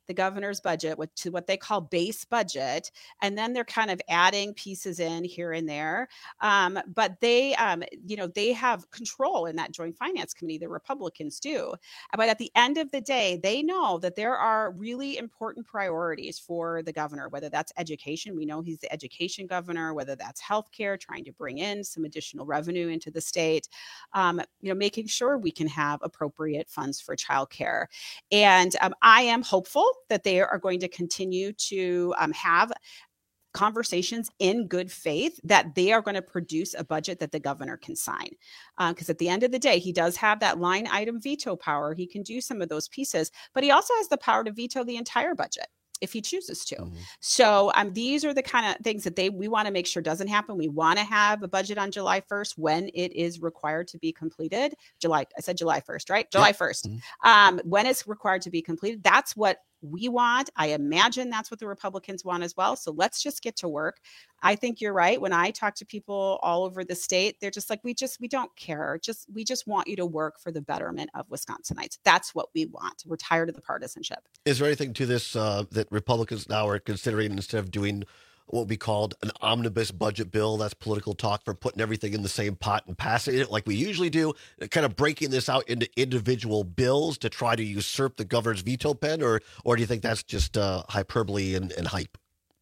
the governor's budget with, to what they call base budget, and then they're kind of adding pieces in here and there. Um, but they, um, you know, they have control in that Joint Finance Committee. The Republicans do. But at the end of the day, they know that there are really important priorities for the governor, whether that's education. We know he's the education governor, whether that's healthcare, trying to bring in some additional revenue into the state, um, you know, making sure we can have appropriate funds for childcare. And um, I am hopeful that they are going to continue to um, have conversations in good faith, that they are going to produce a budget that the governor can sign. Because um, at the end of the day, he does have that line item veto power. He can do some of those pieces, but he also has the power to veto the entire budget if he chooses to. Mm-hmm. So um, these are the kind of things that they we want to make sure doesn't happen. We want to have a budget on July first when it is required to be completed. July, I said July first, right? July first. Mm-hmm. Um, when it's required to be completed, that's what we want. I imagine that's what the Republicans want as well. So let's just get to work. I think you're right. When I talk to people all over the state, they're just like, we just, we don't care. Just, we just want you to work for the betterment of Wisconsinites. That's what we want. We're tired of the partisanship. Is there anything to this uh, that Republicans now are considering, instead of doing what we called an omnibus budget bill, that's political talk for putting everything in the same pot and passing it like we usually do, kind of breaking this out into individual bills to try to usurp the governor's veto pen, or or do you think that's just uh, hyperbole and, and hype?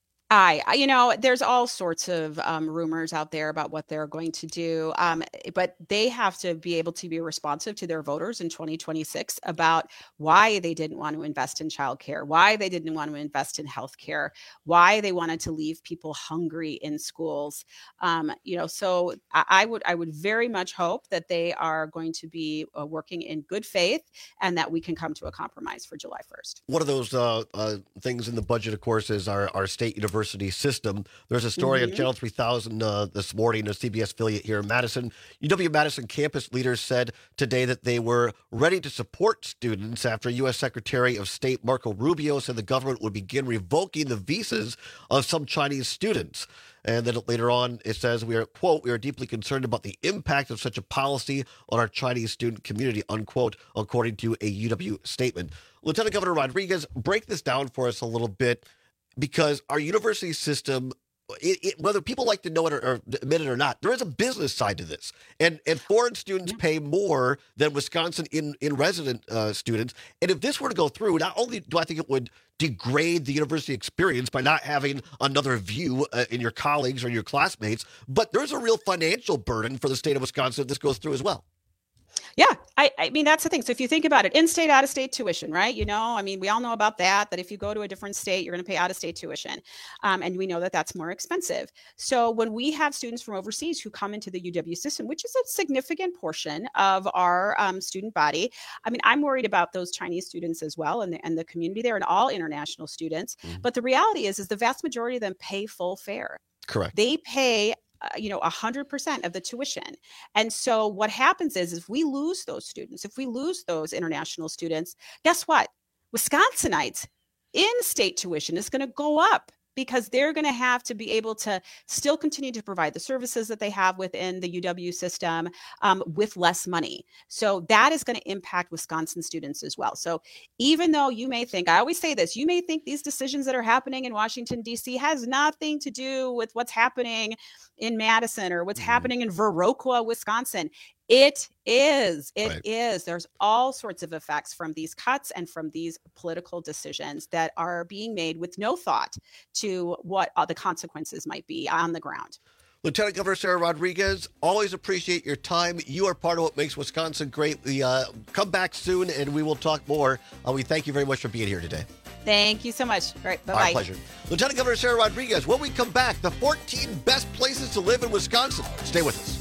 I, you know, there's all sorts of um, rumors out there about what they're going to do, um, but they have to be able to be responsive to their voters in twenty twenty-six about why they didn't want to invest in childcare, why they didn't want to invest in healthcare, why they wanted to leave people hungry in schools. Um, you know, so I, I would, I would very much hope that they are going to be uh, working in good faith and that we can come to a compromise for July first. One of those uh, uh, things in the budget, of course, is our, our state university system. There's a story mm-hmm. on Channel three thousand uh, this morning, a C B S affiliate here in Madison. U W-Madison campus leaders said today that they were ready to support students after U S Secretary of State Marco Rubio said the government would begin revoking the visas of some Chinese students. And then later on, it says, we are, quote, we are deeply concerned about the impact of such a policy on our Chinese student community, unquote, according to a U W statement. Lieutenant Governor Rodriguez, break this down for us a little bit, because our university system, it, it, whether people like to know it or, or admit it or not, there is a business side to this. And and foreign students pay more than Wisconsin in, in resident uh, students. And if this were to go through, not only do I think it would degrade the university experience by not having another view uh, in your colleagues or your classmates, but there's a real financial burden for the state of Wisconsin if this goes through as well. Yeah, I, I mean, that's the thing. So if you think about it, in-state, out-of-state tuition, right? You know, I mean, we all know about that, that if you go to a different state, you're going to pay out-of-state tuition. Um, and we know that that's more expensive. So when we have students from overseas who come into the U W system, which is a significant portion of our um, student body, I mean, I'm worried about those Chinese students as well, and the, and the community there, and all international students. Mm-hmm. But the reality is, is the vast majority of them pay full fare. Correct. They pay Uh, you know, one hundred percent of the tuition. And so what happens is, if we lose those students, if we lose those international students, guess what? Wisconsinites in-state tuition is going to go up, because they're going to have to be able to still continue to provide the services that they have within the U W system um, with less money. So that is going to impact Wisconsin students as well. So even though you may think, I always say this, you may think these decisions that are happening in Washington, D C has nothing to do with what's happening in Madison or what's mm-hmm. happening in Viroqua, Wisconsin. It is. It right. is. There's all sorts of effects from these cuts and from these political decisions that are being made with no thought to what uh, the consequences might be on the ground. Lieutenant Governor Sarah Rodriguez, always appreciate your time. You are part of what makes Wisconsin great. We uh, come back soon and we will talk more. Uh, we thank you very much for being here today. Thank you so much. All right, bye-bye. Our pleasure. Lieutenant Governor Sarah Rodriguez, when we come back, the fourteen best places to live in Wisconsin. Stay with us.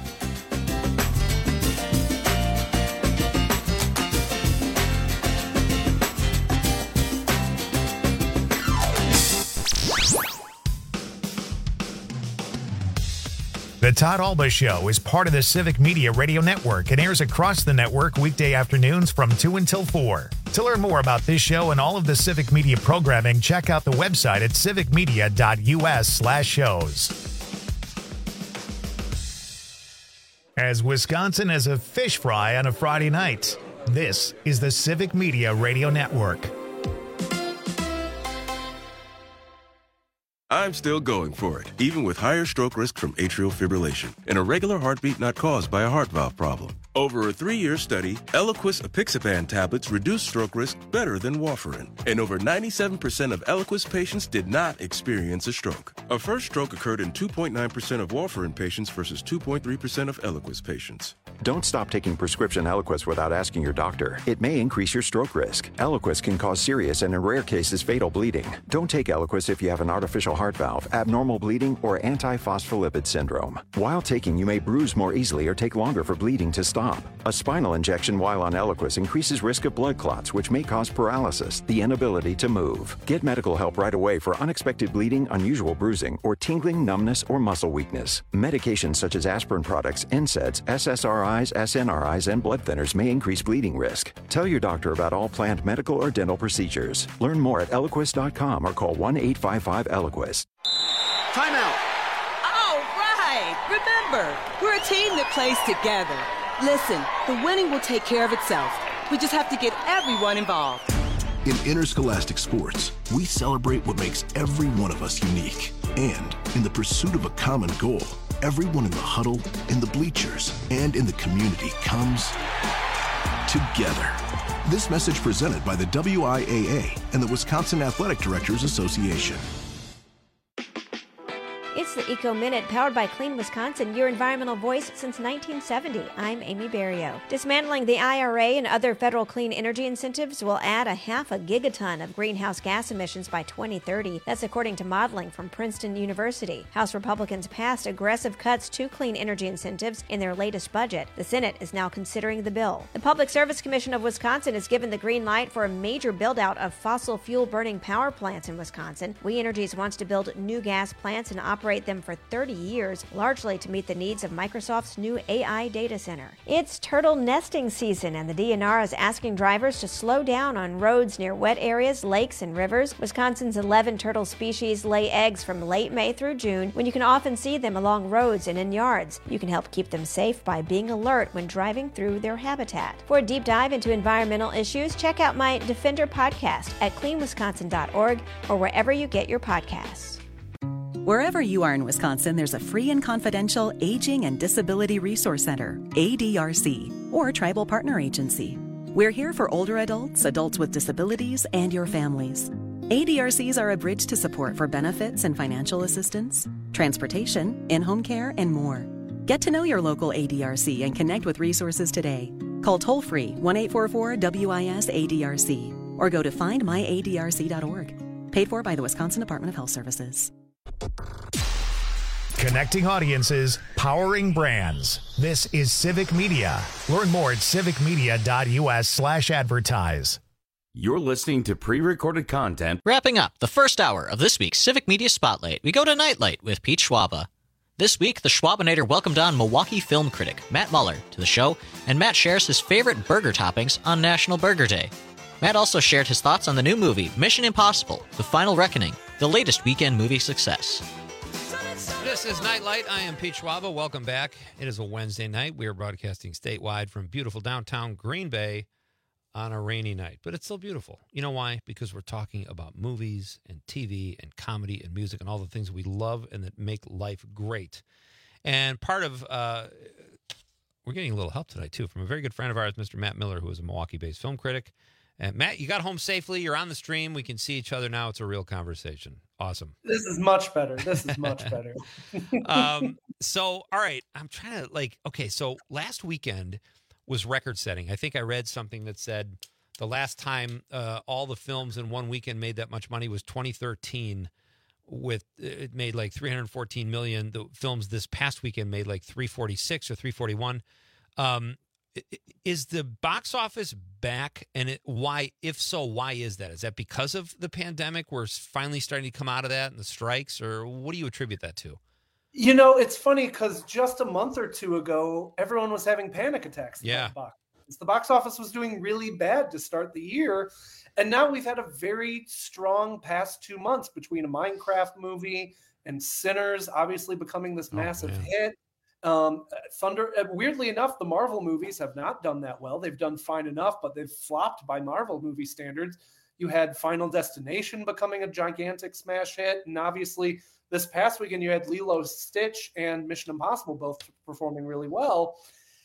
The Todd Alba Show is part of the Civic Media Radio Network and airs across the network weekday afternoons from two until four. To learn more about this show and all of the Civic Media programming, check out the website at civicmedia.us slash shows. As Wisconsin is a fish fry on a Friday night, this is the Civic Media Radio Network. I'm still going for it, even with higher stroke risk from atrial fibrillation and a regular heartbeat not caused by a heart valve problem. Over a three-year study, Eliquis apixaban tablets reduced stroke risk better than warfarin, and over ninety-seven percent of Eliquis patients did not experience a stroke. A first stroke occurred in two point nine percent of warfarin patients versus two point three percent of Eliquis patients. Don't stop taking prescription Eliquis without asking your doctor. It may increase your stroke risk. Eliquis can cause serious and, in rare cases, fatal bleeding. Don't take Eliquis if you have an artificial heart valve, abnormal bleeding, or antiphospholipid syndrome. While taking, you may bruise more easily or take longer for bleeding to stop. A spinal injection while on Eliquis increases risk of blood clots, which may cause paralysis, the inability to move. Get medical help right away for unexpected bleeding, unusual bruising, or tingling, numbness, or muscle weakness. Medications such as aspirin products, N SAIDs, S S R Is, S N R Is, and blood thinners may increase bleeding risk. Tell your doctor about all planned medical or dental procedures. Learn more at Eliquis dot com or call one eight five five Eliquis. Timeout. All right. Remember, we're a team that plays together. Listen, the winning will take care of itself. We just have to get everyone involved. In interscholastic sports, we celebrate what makes every one of us unique. And in the pursuit of a common goal, everyone in the huddle, in the bleachers, and in the community comes together. This message presented by the W I A A and the Wisconsin Athletic Directors Association. It's the Eco Minute, powered by Clean Wisconsin, your environmental voice since nineteen seventy. I'm Amy Berrio. Dismantling the I R A and other federal clean energy incentives will add a half a gigaton of greenhouse gas emissions by twenty thirty. That's according to modeling from Princeton University. House Republicans passed aggressive cuts to clean energy incentives in their latest budget. The Senate is now considering the bill. The Public Service Commission of Wisconsin has given the green light for a major build-out of fossil fuel-burning power plants in Wisconsin. We Energies wants to build new gas plants and operate them for thirty years, largely to meet the needs of Microsoft's new A I data center. It's turtle nesting season, and the D N R is asking drivers to slow down on roads near wet areas, lakes, and rivers. Wisconsin's eleven turtle species lay eggs from late May through June, when you can often see them along roads and in yards. You can help keep them safe by being alert when driving through their habitat. For a deep dive into environmental issues, check out my Defender podcast at clean wisconsin dot org or wherever you get your podcasts. Wherever you are in Wisconsin, there's a free and confidential Aging and Disability Resource Center, A D R C, or Tribal Partner Agency. We're here for older adults, adults with disabilities, and your families. A D R Cs are a bridge to support for benefits and financial assistance, transportation, in-home care, and more. Get to know your local A D R C and connect with resources today. Call toll-free one eight four four W I S A D R C or go to find my A D R C dot org. Paid for by the Wisconsin Department of Health Services. Connecting audiences, powering brands. This is Civic Media. Learn more at civic media dot U S slash advertise. You're listening to pre-recorded content. Wrapping up the first hour of this week's Civic Media Spotlight, we go to Nightlight with Pete Schwaba. This week, the Schwabinator welcomed on Milwaukee film critic Matt Muller to the show, and Matt shares his favorite burger toppings on National Burger Day. Matt also shared his thoughts on the new movie, Mission Impossible, The Final Reckoning, the latest weekend movie success. This is Nightlight. I am Pete Schwaba. Welcome back. It is a Wednesday night. We are broadcasting statewide from beautiful downtown Green Bay on a rainy night. But it's still beautiful. You know why? Because we're talking about movies and T V and comedy and music and all the things we love and that make life great. And part of, uh, we're getting a little help tonight, too, from a very good friend of ours, Mister Matt Miller, who is a Milwaukee-based film critic. And Matt, you got home safely. You're on the stream. We can see each other now. It's a real conversation. Awesome. This is much better. This is much better. um, so, all right. I'm trying to like, okay. So last weekend was record setting. I think I read something that said the last time uh, all the films in one weekend made that much money was twenty thirteen. With it made like three hundred fourteen million. The films this past weekend made like three forty-six or three forty-one. Um, Is the box office back, and it, why? If so, why is that? Is that because of the pandemic? We're finally starting to come out of that and the strikes, or what do you attribute that to? You know, it's funny because just a month or two ago, everyone was having panic attacks. Yeah, the box. the box office was doing really bad to start the year, and now we've had a very strong past two months between a Minecraft movie and Sinners, obviously becoming this massive oh, hit. Um, Thunder. Weirdly enough, the Marvel movies have not done that well. They've done fine enough, but they've flopped by Marvel movie standards. You had Final Destination becoming a gigantic smash hit. And obviously this past weekend, you had Lilo Stitch and Mission Impossible both performing really well.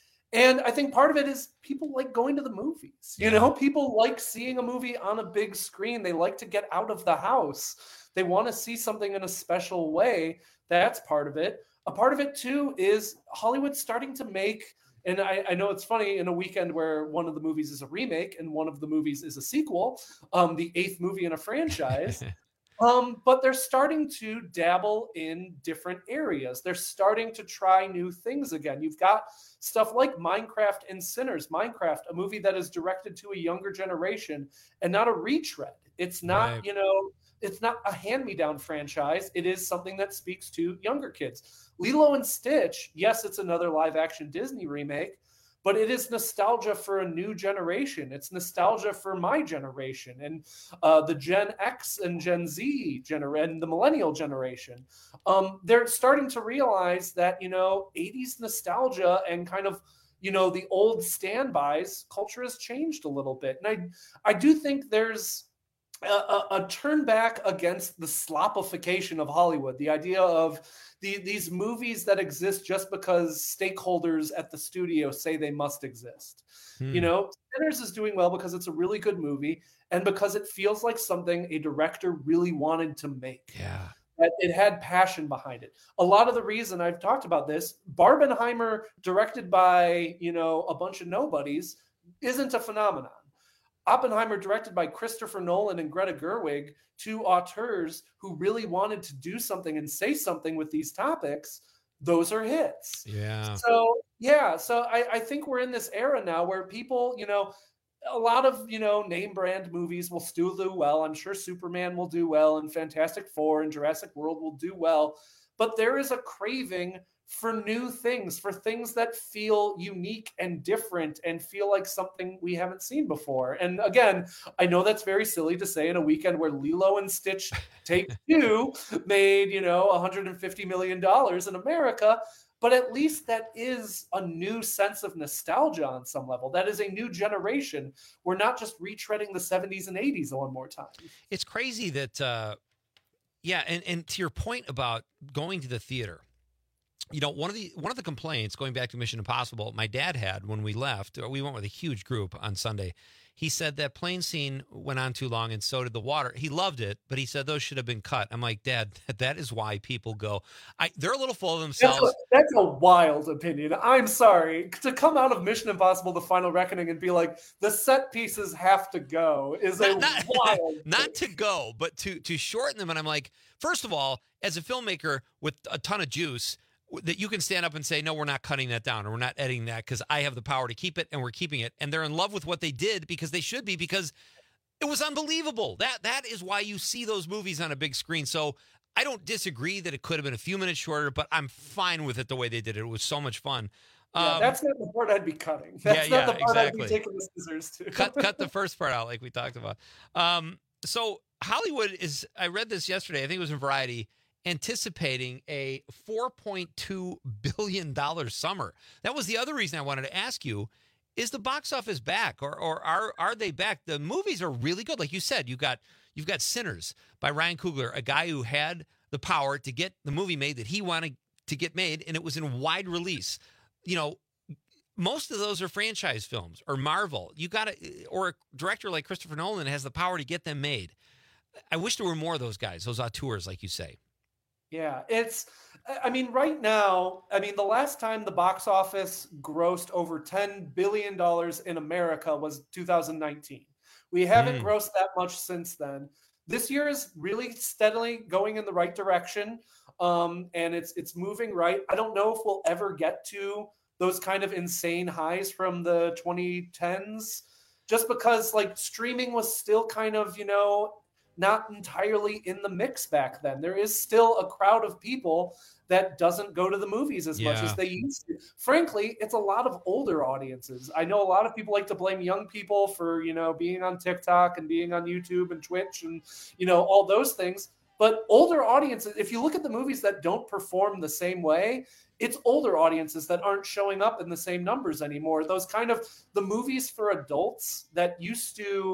And I think part of it is people like going to the movies. You know, people like seeing a movie on a big screen. They like to get out of the house. They want to see something in a special way. That's part of it. A part of it, too, is Hollywood starting to make, and I, I know it's funny, in a weekend where one of the movies is a remake and one of the movies is a sequel, um, the eighth movie in a franchise. Um, but they're starting to dabble in different areas. They're starting to try new things again. You've got stuff like Minecraft and Sinners. Minecraft, a movie that is directed to a younger generation and not a retread. It's not, right. you know, it's not a hand-me-down franchise. It is something that speaks to younger kids. Lilo and Stitch, yes, it's another live-action Disney remake, but it is nostalgia for a new generation. It's nostalgia for my generation and uh, the Gen X and Gen Z gener- and the millennial generation. Um, they're starting to realize that, you know, eighties nostalgia and kind of, you know, the old standbys, culture has changed a little bit. And I, I do think there's a, a, a turn back against the slopification of Hollywood, the idea of The, these movies that exist just because stakeholders at the studio say they must exist. Hmm. You know, Sinners is doing well because it's a really good movie and because it feels like something a director really wanted to make. Yeah. That it had passion behind it. A lot of the reason I've talked about this, Barbenheimer, directed by, you know, a bunch of nobodies, isn't a phenomenon. Oppenheimer, directed by Christopher Nolan and Greta Gerwig, two auteurs who really wanted to do something and say something with these topics, those are hits. Yeah. So, yeah. So I, I think we're in this era now where people, you know, a lot of, you know, name brand movies will still do well. I'm sure Superman will do well and Fantastic Four and Jurassic World will do well. But there is a craving for new things, for things that feel unique and different and feel like something we haven't seen before. And again, I know that's very silly to say in a weekend where Lilo and Stitch Take Two made, you know, one hundred fifty million dollars in America, but at least that is a new sense of nostalgia on some level. That is a new generation. We're not just retreading the seventies and eighties one more time. It's crazy that, uh, yeah, and, and to your point about going to the theater, you know, one of the one of the complaints, going back to Mission Impossible, my dad had when we left, we went with a huge group on Sunday. He said that plane scene went on too long and so did the water. He loved it, but he said those should have been cut. I'm like, Dad, that is why people go. I, they're a little full of themselves. That's a, that's a wild opinion. I'm sorry. To come out of Mission Impossible, The Final Reckoning, and be like, the set pieces have to go is a not, not, wild Not to go, but to, to shorten them. And I'm like, first of all, as a filmmaker with a ton of juice, that you can stand up and say, no, we're not cutting that down or we're not editing that because I have the power to keep it and we're keeping it. And they're in love with what they did because they should be, because it was unbelievable. That That is why you see those movies on a big screen. So I don't disagree that it could have been a few minutes shorter, but I'm fine with it the way they did it. It was so much fun. Yeah, um, that's not the part I'd be cutting. That's yeah, not yeah, the part exactly. I'd be taking the scissors to. cut, cut the first part out like we talked about. Um, so Hollywood is, I read this yesterday, I think it was in Variety, anticipating a four point two billion dollars summer. That was the other reason I wanted to ask you, is the box office back or or are are they back? The movies are really good. Like you said, you've got you've got Sinners by Ryan Coogler, a guy who had the power to get the movie made that he wanted to get made, and it was in wide release. You know, most of those are franchise films or Marvel. You got to, or a director like Christopher Nolan has the power to get them made. I wish there were more of those guys, those auteurs, like you say. Yeah, it's, I mean, right now, I mean, the last time the box office grossed over ten billion dollars in America was two thousand nineteen. We haven't mm. grossed that much since then. This year is really steadily going in the right direction, um, and it's it's moving right. I don't know if we'll ever get to those kind of insane highs from the twenty tens, just because, like, streaming was still kind of, you know, not entirely in the mix back then. There is still a crowd of people that doesn't go to the movies as yeah. much as they used to. Frankly, it's a lot of older audiences. I know a lot of people like to blame young people for, you know, being on TikTok and being on YouTube and Twitch and, you know, all those things. But older audiences, if you look at the movies that don't perform the same way, it's older audiences that aren't showing up in the same numbers anymore. Those kind of the movies for adults that used to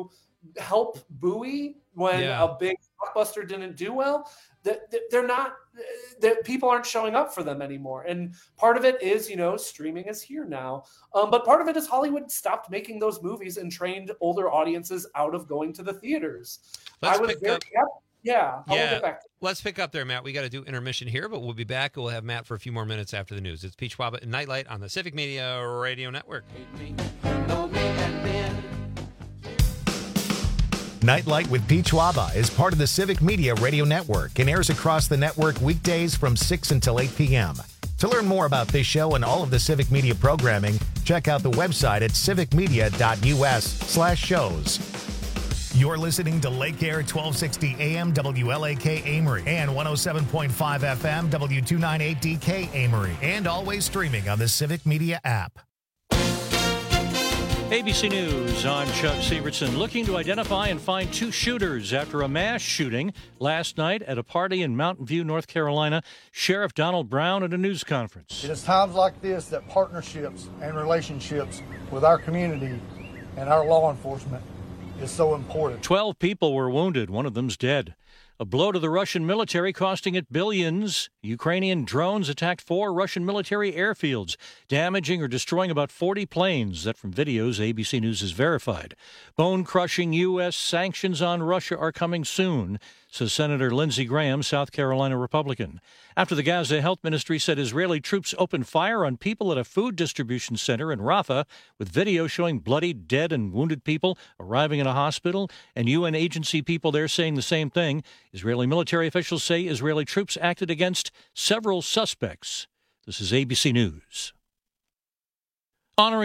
help buoy when Yeah. a big blockbuster didn't do well, that that they're not, that people aren't showing up for them anymore. And part of it is, you know, streaming is here now. Um, but part of it is Hollywood stopped making those movies and trained older audiences out of going to the theaters. Let's I was pick very up- happy. Yeah, I'll Yeah, get back to let's pick up there, Matt. We got to do intermission here, but we'll be back. We'll have Matt for a few more minutes after the news. It's Pete Schwab and Nightlight on the Civic Media Radio Network. Nightlight with Pete Schwaba is part of the Civic Media Radio Network and airs across the network weekdays from six until eight p.m. To learn more about this show and all of the Civic Media programming, check out the website at civicmedia.us slash shows. You're listening to Lake Air twelve sixty A M W L A K Amory and one oh seven point five F M W two ninety-eight D K Amory, and always streaming on the Civic Media app. A B C News, I'm Chuck Severson. Looking to identify and find two shooters after a mass shooting last night at a party in Mountain View, North Carolina. Sheriff Donald Brown at a news conference. It is times like this that partnerships and relationships with our community and our law enforcement is so important. Twelve people were wounded. One of them's dead. A blow to the Russian military costing it billions. Ukrainian drones attacked four Russian military airfields, damaging or destroying about forty planes. That from videos A B C News has verified. Bone-crushing U S sanctions on Russia are coming soon, says Senator Lindsey Graham, South Carolina Republican. After the Gaza Health Ministry said Israeli troops opened fire on people at a food distribution center in Rafah, with video showing bloody, dead, and wounded people arriving in a hospital, and U N agency people there saying the same thing. Israeli military officials say Israeli troops acted against several suspects. This is A B C News. Honoring